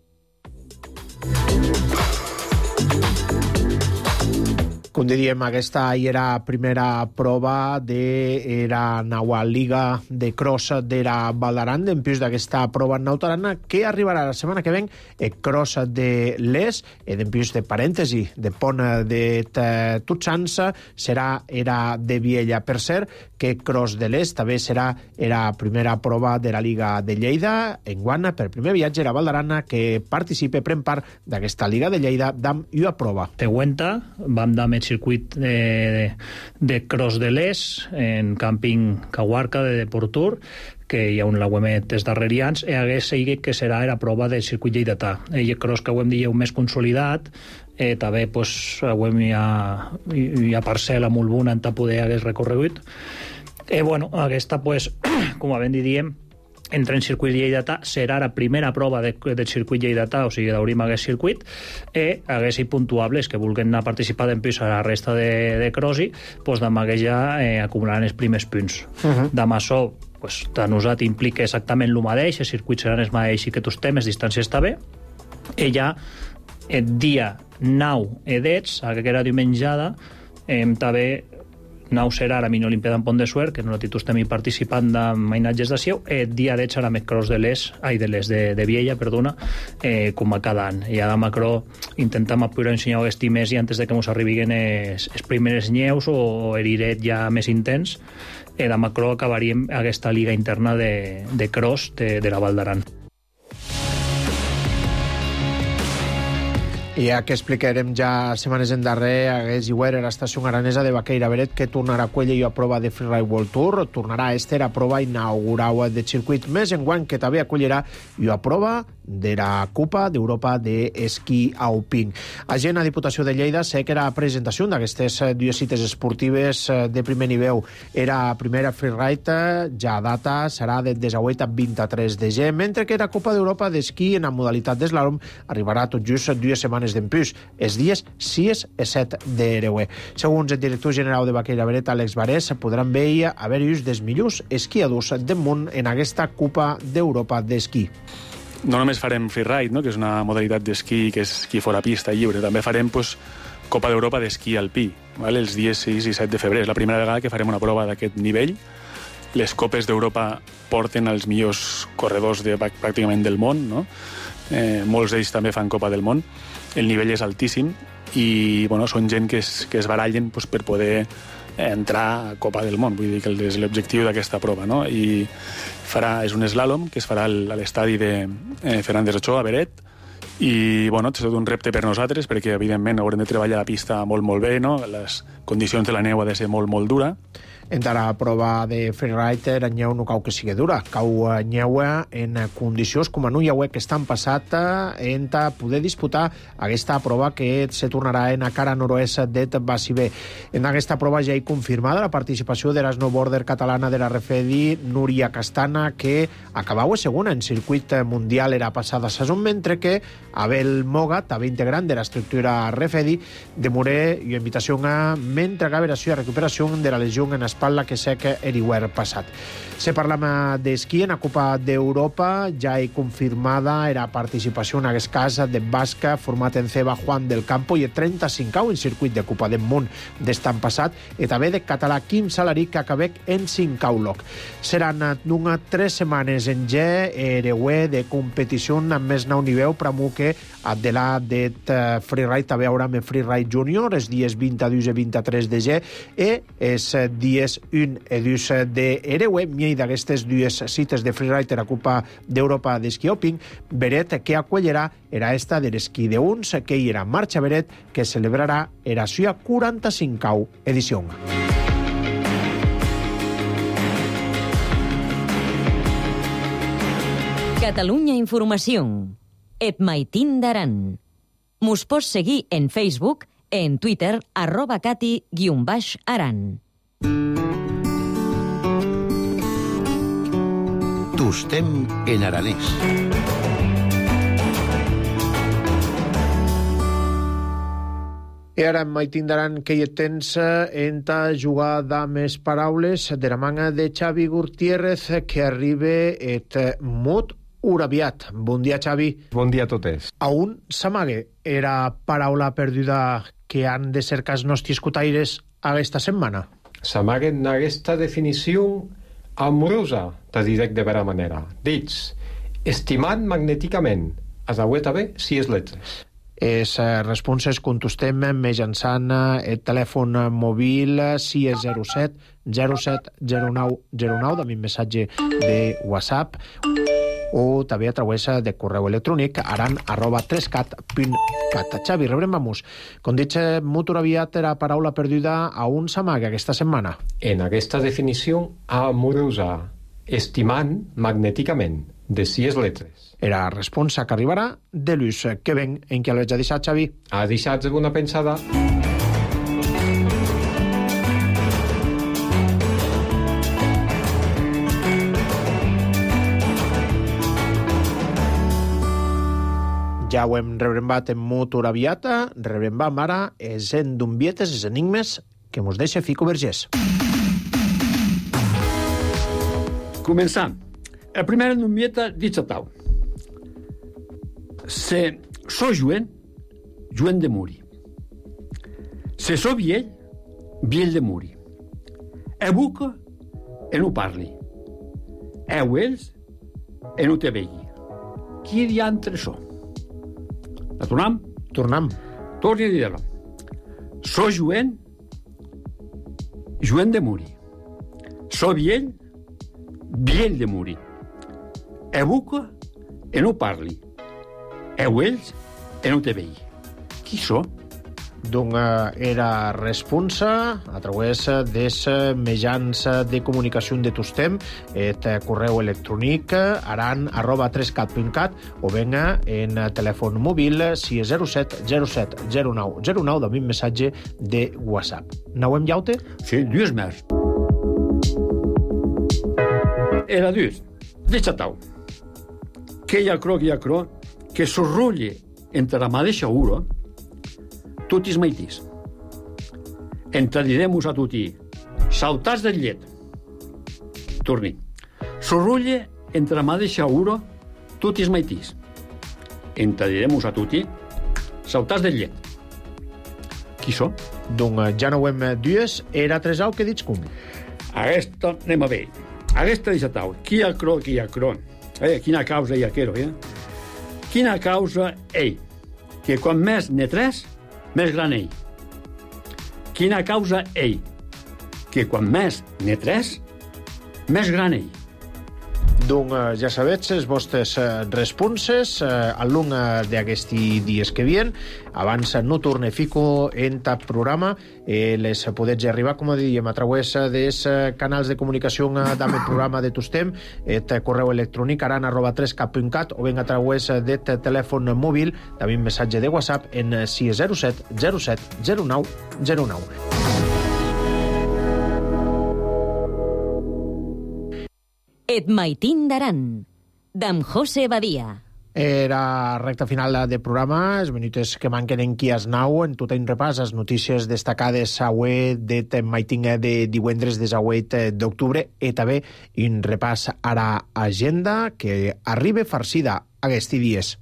Com diríem, aquesta era primera prova de la nova Liga de Cross d'Era Valdaran, d'empús d'aquesta prova en Nautarana, que arribarà la setmana que ven el Cross de l'Es, i d'empús de parèntesi, de pont de Tutsans, serà era de Viella. Per cert, que Cross de l'Es també serà la primera prova de la Liga de Lleida, en guana per primer viatge a Valdarana, que participe, pren part d'aquesta Liga de Lleida d'Am i a prova. Tegüenta, vam d'Am el circuit de, de, de Cross de l'Es en càmping Caguarca de Deportur, que hi ha un lauemet des darrerians, i hagués seguit que serà la prova del circuit lleidatà. El cross que ho hem dit més consolidat, eh, també pues, ho hem hi ha, hi ha parcel·la molt bona en poder hagués recorregut. Eh, bueno, aquesta, pues, com ben diem, entre en circuit lleidatà serà la primera prova de, del circuit lleidatà, o sigui, d'obrim aquest circuit, i hagués-hi puntuables que vulguin anar a participar d'empús a la resta de, de crossi, doncs demà que ja eh, acumularan els primers punts. Uh-huh. Demà això, pues, a nosaltres implica exactament el mateix, els circuits seran els mateixos que tots temes, distància està bé, i ja el dia nou d'Ets, que era diumenjada, eh, també nou serà la mini Olimpíada en Pont de Suert, que nosaltres estem participant de mainatges de Sieu, el dia d'Ets serà més cross de l'Es, ai, de l'Es, de, de Viella, perdona, eh, com a cada any. I a de Macró intentem poder ensenyar aquests més i antes de que ens arribin els, els primers nyeus o l'Iret ja més intens, eh, de Macró acabaríem aquesta liga interna de, de cross de, de la Valdaran. I ja que explicarem ja setmanes en darrer, hagués igual a l'estació aranesa de Baqueira Beret, que tornarà a Cuella i a prova de Freeride World Tour, tornarà a Ester a prova inaugural de circuit més enguany, que també acollirà i a prova de la Copa d'Europa d'Esquí Alpín. A gent a Diputació de Lleida sé que era presentació d'aquestes dues cites esportives de primer nivell. Era primera freeride, ja a data serà de desahuet a vint-i-tres de gener, mentre que la Copa d'Europa d'Esquí en la modalitat d'eslalom arribarà tot just dues setmanes d'empús, els dies sis i set d'Ereuer. Segons el director general de Baqueira Beret, Àlex Barès, podran veure haver-hi dels millors esquiadors del món en aquesta Copa d'Europa d'Esquí. No només farem freeride, no? Que és una modalitat d'esquí que és esquí fora pista lliure, també farem pues, Copa d'Europa d'esquí alpí, vale? Els dies sis i set de febrer. És la primera vegada que farem una prova d'aquest nivell. Les Copes d'Europa porten els millors corredors de, pràcticament del món, no? Eh, molts d'ells també fan Copa del Món. El nivell és altíssim i bueno, són gent que es, que es barallen pues, per poder entrar a Copa del Món, vull dir que és l'objectiu d'aquesta prova, no? I farà, és un slalom que es farà a l'estadi de eh, Fernández Ochoa, a Beret, i bueno, és tot un repte per nosaltres perquè evidentment haurem de treballar la pista molt molt bé, no? Les condicions de la neu ha de ser molt molt dura. En la prova de freeride, la neu no cau que sigui dura, cau neu en condicions com a no hi ha que estan passat en poder disputar aquesta prova que se tornarà en la cara nord-oest d'Et Bassibé. En aquesta prova ja hi confirmada la participació de la snowboarder catalana de la Refedi, Núria Castana, que acabava segona en circuit mundial era passada saison, mentre que Abel Moga, també integrant de l'estructura Refedi, demoré i invitació a mentre acaberació i recuperació de la lesió en espatlla que sé que eriuer passat. Se parlam d'esquí en la Copa d'Europa, ja he confirmada la participació en aquest cas de basca format en Ceba Juan del Campo i el trenta-cinquè en circuit de Copa del Món d'estan passat i també de català Quim Salarí que acabec en cinquè lloc. Seran d'una tres setmanes en G ereuer de competició amb més nou nivell, Pramu que que Abdelà det freeride també haurà amb freeride junior els dies vint-i-dos i vint-i-tres de ge e els dies un i dos d'Ereue. Miei d'aquestes dues cites de freeride a Copa d'Europa d'esquí alpin, veret que acollerà era esta de l'esquí de uns, que hi era marxa veret, que celebrarà era sua quaranta-cinquau edició. Catalunya Informació. Et maitin d'aran. Mos pots seguir en Facebook, en Twitter, arroba cati guion baix aran. Tustem en aranès. I ara m'atindaran que hi tens en ta jugada més paraules de la manga de Xavi Gutiérrez, que arriba et molt uraviat. Bon dia, Xavi. Bon dia a totes. A un s'amague era paraula perduda que han de cercar els nostres escutaires aquesta setmana? S'amaguen aquesta definició amorosa, te direc de vera manera. Dits, estimant magnèticament, has de també si és letres. Les responses contestem mitjançant el telèfon mòbil si és zero set zero set zero nou zero nou, de mi missatge de WhatsApp, o també a través de correu electrònic aran arroba tres cat punt cat. Xavi, rebrem vamos. Com dic, molt aviat era paraula perduda a un s'amaga aquesta setmana. En aquesta definició amorosa, estimant magnèticament, de sis letres. Era responsa que arribarà de l'ús. Que ben en què l'haig deixat, Xavi? Ha deixat una pensada. Ja ho hem rebrembat en molt aviata, rebrembam ara els endumbietes, els enigmes que mos deixa Fico Vergés. Començam. El primer endumbieta dit a tau. Se so juen, juen de muri. Se so viell, viell de muri. E buca, e no parli. E uells, e no te vegui. Qui diantre so? La tornam? Tornam. Torni a dir-la. So juen, juen de muri. So viell, viell de muri. E buca, e no parli. E uells, e no te vegui. Qui so? Doncs era responsa a través dels mitjans de comunicació de Tustem, et correu electrònic aran arroba tres cat punt cat o venga en telèfon mòbil si és zero set zero set zero nou zero nou, de mi missatge de WhatsApp. Nauem llaute? Sí, dues més. Era dues. Deixa-tau. Que hi ha cro, que hi ha cro, que s'orrulle entre la mateixa ura tutis maitis. Entradiremus a tuti. Saltats del llet. Torni. S'orrulle entre la mateixa ura tutis maitis. Entradiremus a tuti. Saltats del llet. Qui són? Doncs ja no ho hem dues. Era tres au que dits com? Aquesta anem a veure. Aquesta deixa-tau. Qui ha cro, qui ha cro. Eh, quina causa hi ha quero, eh? Quina causa ell? Que quan més ne tres, més gran ell. Quina causa ell? Que quan més ne tres, més gran ell. Doncs ja sabets les vostres responses al long d'aquests dies que vien. Abans no torne Fico en tap programa. Eh, les podets arribar, com dèiem, a través dels canals de comunicació del programa de Tustem, et correu electrònic aran arroba tres cat punt cat o ben a través del telèfon mòbil, també un missatge de WhatsApp en sis zero set zero set zero nou zero nou. Et maitin d'aran, d'amb José Badia. Era recta final de programa, els minuts que manquen en qui es nau, en tot un repàs, les notícies destacades avui de maiting de divendres de vuit d'octubre, i també un repàs a l'agenda que arriba farcida aquests dies.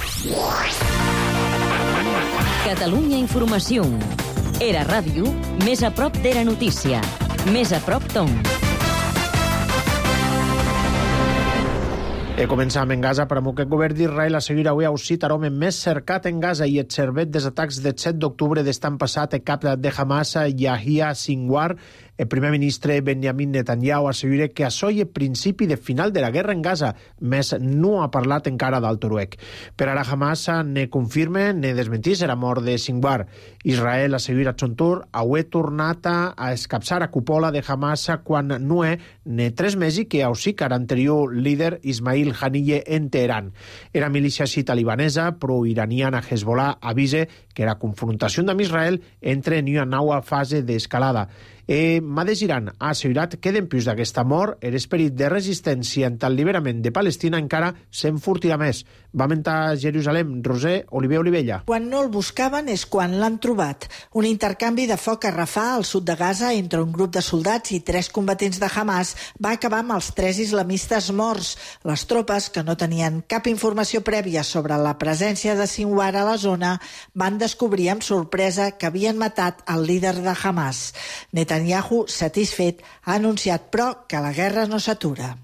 Catalunya Informació. Era ràdio, més a prop de la notícia. Més a prop ton. E començam en Gaza, per amb que el govern d'Israel a seguir avui a Usit, arome més cercat en Gaza i el servet dels atacs del set d'octubre d'estan passat el cap de Hamas, Yahya Sinwar. El primer ministre Benjamin Netanyahu assegura que això és el principi de final de la guerra en Gaza, més no ha parlat encara d'Altoruec. Per ara Hamas ne confirma, ne desmentís la mort de Sinwar. Israel assegura a son tour avui tornat a escapçar a cupola de Hamas quan no és ne tres mesos que ausicar anterior líder Ismail Haniyeh en Teheran. Era milícia xiita libanesa pro-iraniana Hezbollah avise que la confrontació amb Israel entra en una nova fase d'escalada. E Madej Iran ha assegurat que dempuix d'aquesta mort l'esperit de resistència en el alliberament de Palestina encara s'enfortirà més. Va mentar a Jerusalem, Roser Oliver Olivella. Quan no el buscaven és quan l'han trobat. Un intercanvi de foc a Rafah, al sud de Gaza, entre un grup de soldats i tres combatents de Hamas va acabar amb els tres islamistes morts. Les tropes, que no tenien cap informació prèvia sobre la presència de Sinwar a la zona, van descobrir amb sorpresa que havien matat el líder de Hamas. Netanyahu, satisfet, ha anunciat, però, que la guerra no s'atura.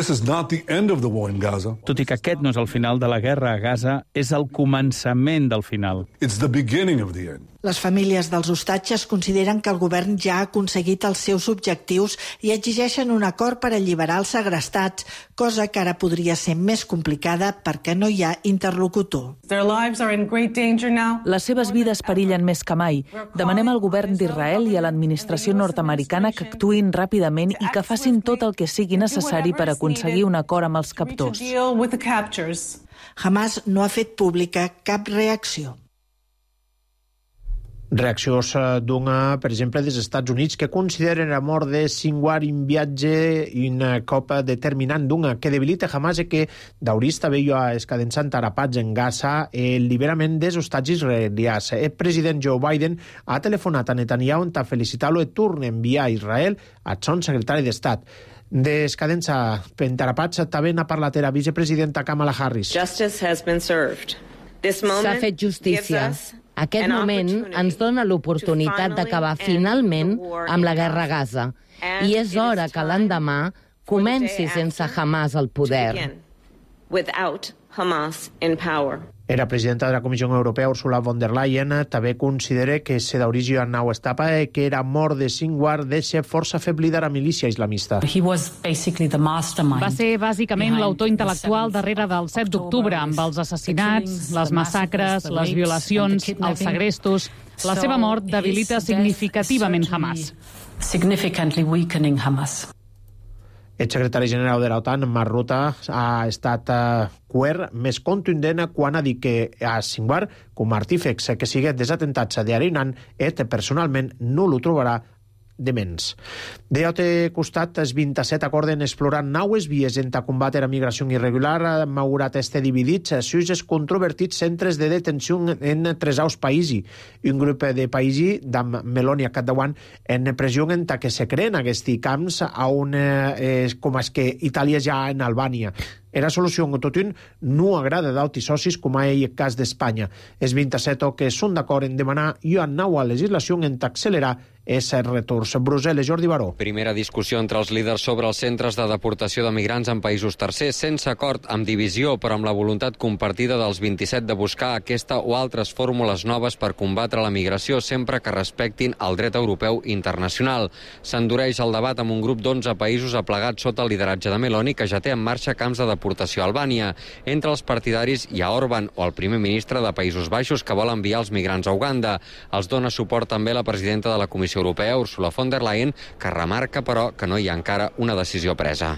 Tot i que aquest no és el final de la guerra a Gaza, és el començament del final. Les famílies dels hostatges consideren que el govern ja ha aconseguit els seus objectius i exigeixen un acord per alliberar els segrestats, cosa que ara podria ser més complicada perquè no hi ha interlocutor. Les seves vides perillen més que mai. Demanem al govern d'Israel i a l'administració nord-americana que actuïn ràpidament i que facin tot el que sigui necessari per aconseguir un acord amb els captors. Hamas no ha fet pública cap reacció. Reaccions d'una, per exemple, dels Estats Units, que consideren la mort de Sinwar un viatge i una copa determinant d'una que debilita Hamas i que daurista veio a escadençant arapats en Gaza el liberament dels hostatges israelians. El president Joe Biden ha telefonat a Netanyahu per felicitar-lo i torna a enviar a Israel a son secretari d'Estat. D'escadença pentarapats també n'ha parlat la vicepresidenta Kamala Harris. S'ha fet justícia. Aquest moment ens dona l'oportunitat d'acabar finalment amb la guerra a Gaza. I és hora que l'endemà comenci sense Hamas al poder. Era presidenta de la Comissió Europea, Ursula von der Leyen, també considera que se d'origen en nau etapa i que era mort de Sinwar deixa força afeblida la milícia islamista. Va ser bàsicament l'autor intel·lectual darrere del set d'octubre, amb els assassinats, les massacres, les violacions, els segrestos. La seva mort debilita significativament Hamas. El secretari general de l'OTAN, Mark Rutte, ha estat uh, quer més contundent quan ha dit que a Sinwar, com a artífex que sigui dels atentats d'Iran, ell personalment no lo trobarà de menys. De l'altre costat, els vint-i-set acorden explorar naues vies en combatre la migració irregular, malgrat este dividits sus els controvertits centres de detenció en tres aus països. Un grup de països, amb Meloni a capdavant, en pressió en que se creen aquests camps on, eh, com és que Itàlia ja en Albània. Era solució en tot un no agrada d'altres socis, com és el cas d'Espanya. Els vint-i-set que són d'acord en demanar una nova legislació en accelerar és retorns. Brussel·les, Jordi Baró. Primera discussió entre els líders sobre els centres de deportació de migrants en països tercers, sense acord, amb divisió, però amb la voluntat compartida dels vint-i-set de buscar aquesta o altres fórmules noves per combatre la migració, sempre que respectin el dret europeu internacional. S'endureix el debat amb un grup d'onze països aplegats sota el lideratge de Meloni, que ja té en marxa camps de deportació a Albània. Entre els partidaris hi ha Orban o el primer ministre de Països Baixos, que vol enviar els migrants a Uganda. Els dona suport també la presidenta de la Comissió Europea, Ursula von der Leyen, que remarca, però, que no hi ha encara una decisió presa.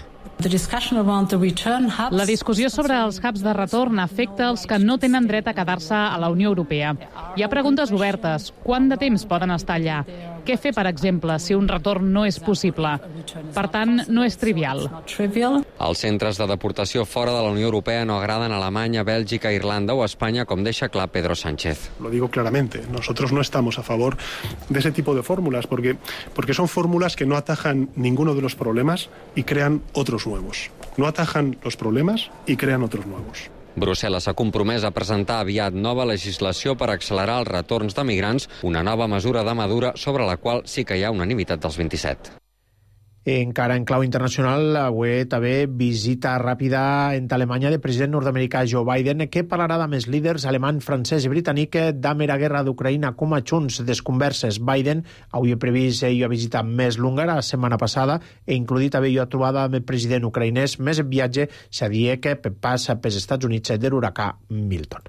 La discussió sobre els hubs de retorn afecta els que no tenen dret a quedar-se a la Unió Europea. Hi ha preguntes obertes. Quant de temps poden estar allà? Què fer, per exemple, si un retorn no és possible? Per tant, no és trivial. Els centres de deportació fora de la Unió Europea no agraden a Alemanya, Bèlgica, Irlanda o Espanya, com deixa clar Pedro Sánchez. Lo digo claramente, nosotros no estamos a favor de ese tipo de fórmulas, porque, porque son fórmulas que no atajan ninguno de los problemas y crean otros nuevos. No atajan los problemas y crean otros nuevos. Brussel·les s'ha compromès a presentar aviat nova legislació per accelerar els retorns de migrants, una nova mesura de Madura sobre la qual sí que hi ha unanimitat dels vint-i-set. Encara en clau internacional, avui també visita ràpida en Alemanya del president nord-americà Joe Biden, que parlarà amb els líders alemany, francès i britànic damb era guerra d'Ucraïna com a junts des converses. Biden avui ha previst ell a visitar més lunga la setmana passada e includit també jo trobada amb el president ucraïnès més en viatge s'ha dit que passa pels Estats Units de l'huracà Milton.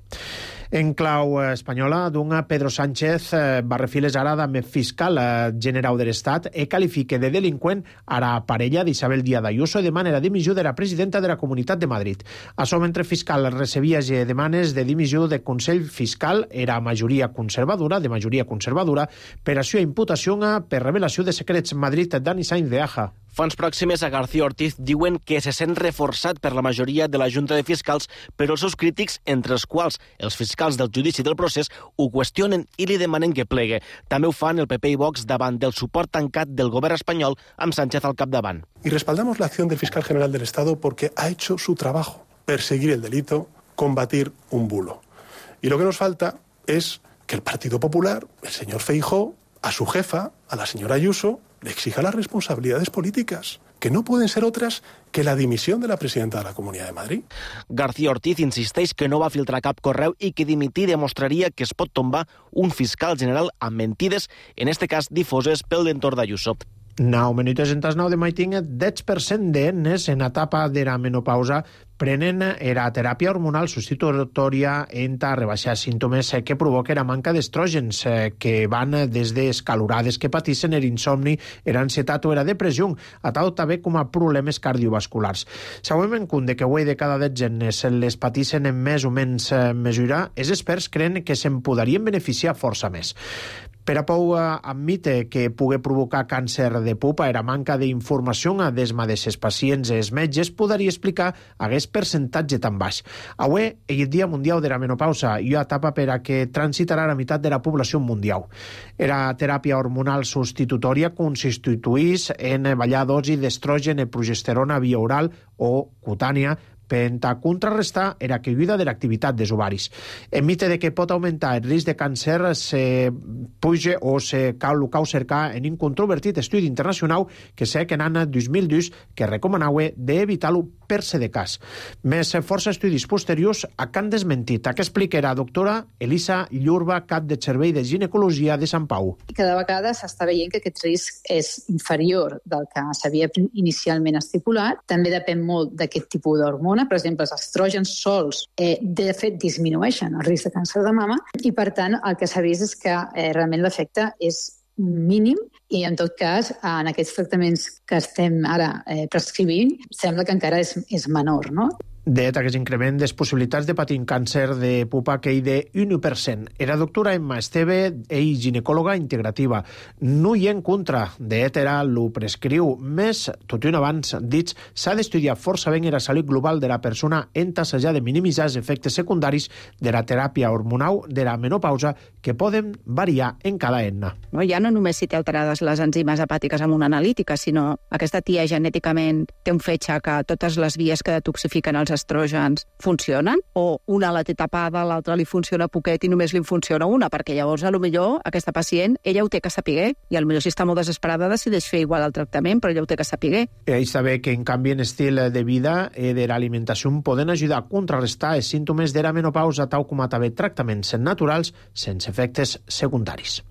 En clau espanyola, d'un Pedro Sánchez va refiles ara amb el fiscal general de l'Estat e qualifica de delinqüent a la parella d'Isabel Díaz Ayuso i demana la dimissió de la presidenta de la Comunitat de Madrid. Açò mentre fiscal recebia demanes de dimissió de Consell Fiscal era majoria conservadora, de majoria conservadora, per a seva imputació per revelació de secrets. Madrid, Dani Sainz de Aja. Fonts pròximes a García Ortiz diuen que se sent reforçat per la majoria de la Junta de Fiscals, però els seus crítics, entre els quals els fiscals del judici del procés, ho qüestionen i li demanen que plegue. També ho fan el P P i Vox davant del suport tancat del govern espanyol amb Sánchez al capdavant. Y respaldamos la acción del fiscal general del Estado porque ha hecho su trabajo, perseguir el delito, combatir un bulo. Y lo que nos falta es que el Partido Popular, el señor Feijóo, a su jefa, a la señora Ayuso, le exija las responsabilidades políticas, que no pueden ser otras que la dimisión de la presidenta de la Comunidad de Madrid. García Ortiz insisteix que no va filtrar cap correu i que dimitir demostraria que es pot tombar un fiscal general amb mentides, en este cas difoses pel entorn d'Ayuso. Nou minuts en tas nou de maiting, deu per cent d'enes en etapa de la menopausa prenen era teràpia hormonal substitutòria en a rebaixar símptomes que provoca la manca d'estrògens, que van des d'escalorades que patissin el insomni, era ansietat o era depressió, a tal també com a problemes cardiovasculars. Sabem en compte que avui de cada deu genes les patissin en més o menys mesura, els experts creen que se'n podarien beneficiar força més. Per a Pou admite que pugui provocar càncer de pupa era manca d'informació des mateixes pacients i els metges podria explicar aquest percentatge tan baix. Avui, el Dia Mundial de la Menopausa i una etapa per a que transitarà la meitat de la població mundial. Era teràpia hormonal substitutòria consisteix en ballar dosi d'estrogen i progesterona via oral o cutània per a contrarrestar la caiguda de l'activitat dels ovaris. En mite de que pot augmentar el risc de càncer se puja o se cau, cau cercar en un controvertit estudi internacional que sé que en l'any dos mil dos que recomanava d'evitar-lo per ser de cas. Més força estudis posteriors a que han desmentit. A què explica la doctora Elisa Llurba, cap de Servei de Ginecologia de Sant Pau. Cada vegada s'està veient que aquest risc és inferior del que s'havia inicialment estipulat. També depèn molt d'aquest tipus d'hormona. Per exemple, els estrògens sols, eh, de fet, disminueixen el risc de càncer de mama i, per tant, el que s'ha vist és que eh, realment l'efecte és mínim i, en tot cas, en aquests tractaments que estem ara eh, prescrivint, sembla que encara és, és menor, no? Det aquest increment de les possibilitats de patir càncer de pupa que hi de un per cent. Era doctora Emma Esteve, ell ginecòloga integrativa. No hi en contra d'etera lo prescriu, més, tot i un abans dits, s'ha d'estudiar força ben la salut global de la persona en tassejar de minimitzar els efectes secundaris de la teràpia hormonal de la menopausa que poden variar en cada etna. No, ja no només si té alterades les enzimes hepàtiques amb una analítica, sinó aquesta tia genèticament té un fetge que totes les vies que detoxifiquen els estrògens funcionen, o una la té tapada, l'altra li funciona poquet i només li funciona una, perquè llavors, a lo millor, aquesta pacient, ella ho té que saber, i a lo millor si està molt desesperada decideix fer igual el tractament, però ella ho té que saber. Ell saber que en canvi en estil de vida i de l'alimentació poden ajudar a contrarrestar els símptomes de la menopausa, tal com a també tractaments naturals sense efectes secundaris.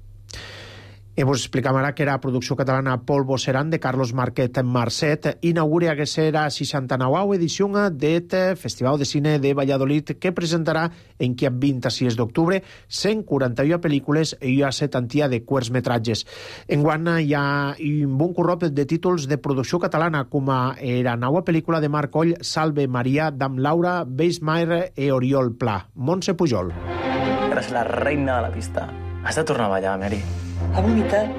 I vos explicam ara que la producció catalana Polvo Seran de Carlos Marquet Marcet inaugura aquesta seixanta-novena edició del Festival de Cine de Valladolid que presentarà en qui vint-i-sis d'octubre cent quaranta-u pel·lícules i una setantena de curtmetratges. Enguany hi ha un bon corrop de títols de producció catalana com a la nova pel·lícula de Marc Oll, Salve Maria, d'amb Laura Beismaer i Oriol Pla. Montse Pujol. Eres la reina de la pista. Has de tornar a ballar, Mary. Ha vomitat.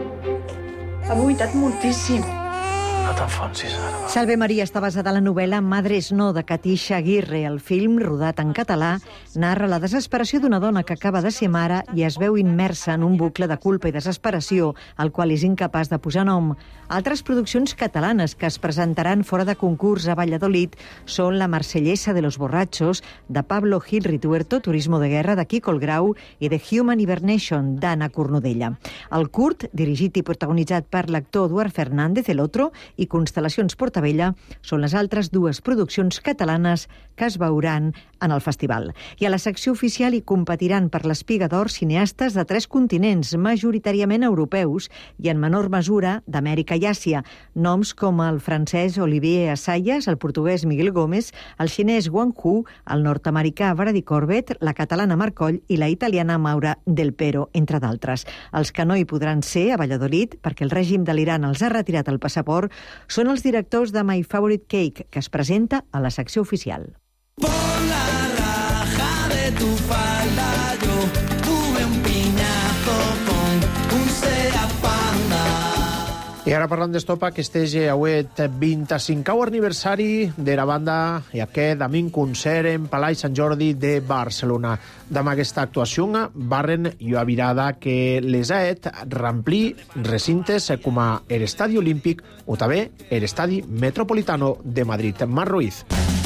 Ha vomitat moltíssim. No t'enfonsis ara. Salve Maria està basada en la novel·la Madres no, de Katisha Aguirre. El film, rodat en català, narra la desesperació d'una dona que acaba de ser mare i es veu immersa en un bucle de culpa i desesperació al qual és incapaç de posar nom. Altres produccions catalanes que es presentaran fora de concurs a Valladolid són La Marsellesa de los Borrachos, de Pablo Gil Rituerto, Turismo de Guerra, de Quico el Grau, i The Human Hibernation, d'Anna Cornudella. El curt, dirigit i protagonitzat per l'actor Eduard Fernández, El Otro, i Constel·lacions Portavella són les altres dues produccions catalanes que es veuran en el festival. I a la secció oficial hi competiran per l'Espiga d'Or cineastes de tres continents, majoritàriament europeus i en menor mesura d'Amèrica i Àsia. Noms com el francès Olivier Assayas, el portuguès Miguel Gómez, el xinès Wang Hu, el nord-americà Brady Corbett, la catalana Marcoll i la italiana Maura Del Pero, entre d'altres. Els que no hi podran ser a Valladolid, perquè el règim de l'Iran els ha retirat el passaport, són els directors de My Favorite Cake, que es presenta a la secció oficial. Por la raja de tu falda yo tuve un piñazo con un Seat Panda. I ara parlant d'estopa, que estege avui el vint-i-cinquè aniversari de la banda i aquest amb concert en Palai Sant Jordi de Barcelona. Amb aquesta actuació barren jo virada que les ha et remplir recintes com a l'Estadi Olímpic o també l'Estadi Metropolitano de Madrid. Mar Ruiz.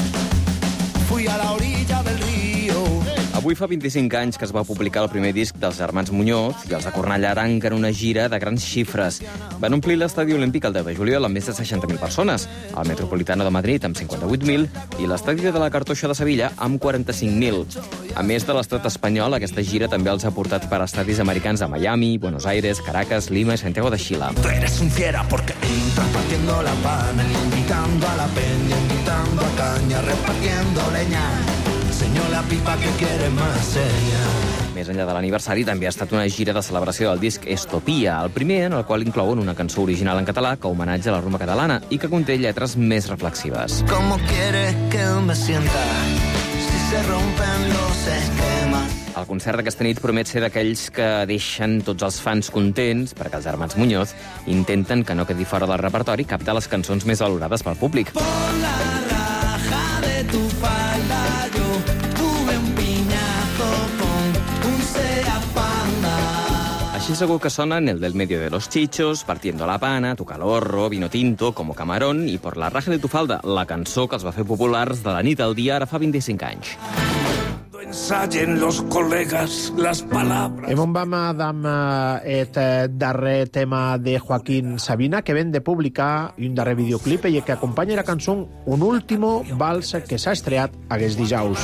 Fui a la orilla del río. Avui fa vint-i-cinc anys que es va publicar el primer disc dels germans Muñoz i els de Cornellà arrenquen una gira de grans xifres. Van omplir l'Estadi Olímpic el deu de juliol amb més de seixanta mil persones, el Metropolitano de Madrid amb cinquanta-vuit mil i l'Estadi de la Cartoixa de Sevilla amb quaranta-cinc mil. A més de l'estat espanyol, aquesta gira també els ha portat per estadis americans a Miami, Buenos Aires, Caracas, Lima i Santiago de Xile. Tú eres un fiera porque entras partiendo la pana, invitando a la peña, invitando a caña, repartiendo leña. Senyor la pipa que quiere más ella. Més enllà de l'aniversari, també ha estat una gira de celebració del disc Estopia, el primer en el qual inclouen una cançó original en català que homenatge a la rumba catalana i que conté lletres més reflexives. ¿Cómo quieres que me sienta si se rompen los esquemas? El concert d'aquesta nit promet ser d'aquells que deixen tots els fans contents perquè els germans Muñoz intenten que no quedi fora del repertori cap de les cançons més valorades pel públic. Por la raja de tu falda yo tuve un piñazo con un Seat Panda. Així segur que sonen el del medio de los chichos, partiendo la pana, tu calorro, vino tinto, como camarón i por la raja de tu falda, la cançó que els va fer populars de la nit al dia ara fa vint-i-cinc anys. Ensayen los colegas las palabras. Hem on vam amb el darrer tema de Joaquín Sabina, que ven de publicar un darrer videoclip i que acompanya la cançó Un último vals que s'ha estreat aquest dijous.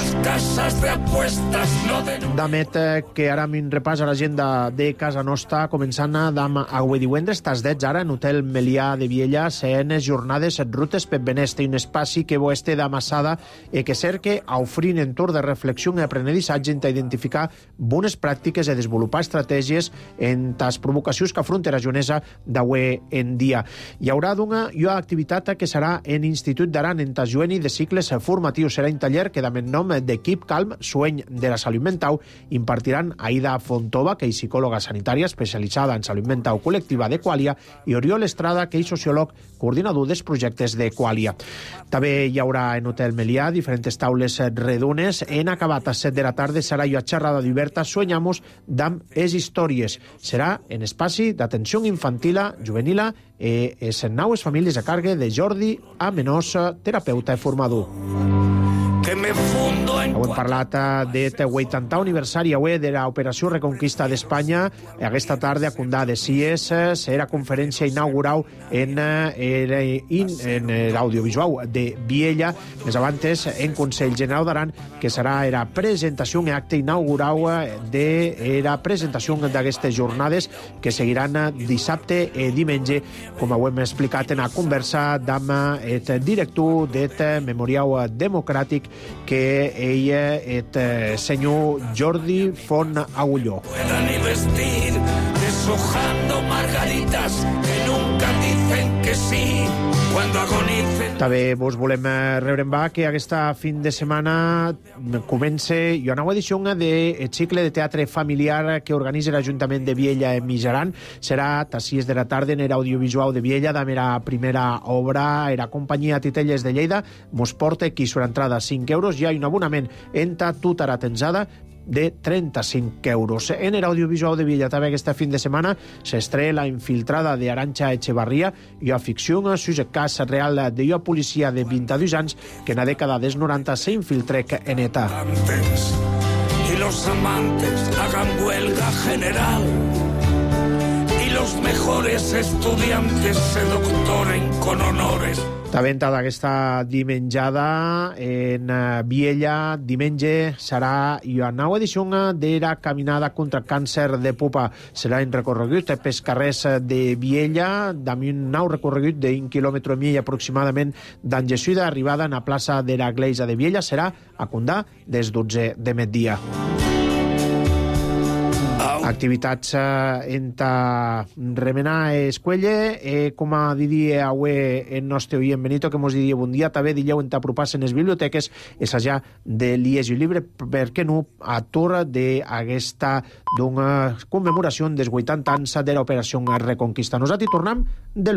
Damet, que ara m'hi repàs a l'agenda de casa nostra, començant amb avui divendres, tas dets ara en Hotel Melià de Viella, senes jornades rutes per beneste, un espai que bo este d'amassada i que cerque a ofrir un entorn de reflexió i aprenedissatge a identificar bones pràctiques i desenvolupar estratègies en les provocacions que afronta la jonesa d'avui en dia. Hi haurà d'una jo activitat que serà en Institut d'Aran en Tasjueni de cicles formatius. Serà un taller que amb el nom d'Equip Calm, Sueny de la Salut Mental, impartiran Aida Fontova, que és psicòloga sanitària especialitzada en salut mental col·lectiva de Qualia, i Oriol Estrada, que és sociòleg coordinador dels projectes de Qualia. També hi haurà en Hotel Melià diferents taules redunes. En acabat a set de la tarda serà jo a xerrada d'Iberta Soñamos d'am es històries. Serà en espaci d'atenció infantila, juvenila i es naues famílies a càrrec de Jordi Amenós, terapeuta i formador. Que me fundo en... Avui hem parlat del vuitantè aniversari avui de l'Operació Reconquista d'Espanya. Aquesta tarda a Condà de Cies serà conferència inaugural en l'audiovisual de Viella. Més abans, en Consell General d'Aran, que serà la presentació i acte inaugural de la presentació d'aquestes jornades que seguiran dissabte i diumenge, com ho hem explicat en la conversa amb el director del Memorial Democràtic, que ella és el senyor Jordi Font Agulló. Puedan ni vestir deshojando margaritas que nunca dicen que sí cuando agonicen. També vos volem rebre en va que aquesta fin de setmana comença una nova edició del cicle de teatre familiar que organitza l'Ajuntament de Viella en Mijaran. Serà a sis de la tarda en l'audiovisual de Viella, de la primera obra, la companyia Titelles de Lleida mos porta aquí sobre entrada cinc euros. Hi ha un abonament en tota la tensada de trenta-cinc euros. En l'audiovisual de Viella també aquesta fin de setmana s'estrena La infiltrada de Arantxa Echevarría i a ficció sus el cas real de una policia de vint-i-dos anys que en la dècada dels noranta s'infiltrec en ETA. Y los amantes hagan huelga general y los los mejores estudiantes se doctoren con honores. T'aventa d'aquesta dimenjada en Viella, diumenge serà la nova edició de la caminada contra càncer de pupa. Serà en recorregut pels carrers de Viella, amb un nou recorregut d'un quilòmetre i mig aproximadament d'Angesuida, arribada en la plaça de la Gleisa de Viella, serà a Condà des dotze de migdia. Activitats en ta remenar escuelle, eh, com a diria avui el nostre oient Benito, que mos diria bon dia, també dileu en t'apropar en les biblioteques, és allà de Lies i Llibre, per què no, a torre d'aquesta commemoració dels vuitanta anys de l'operació Reconquista. Nosaltres tornem del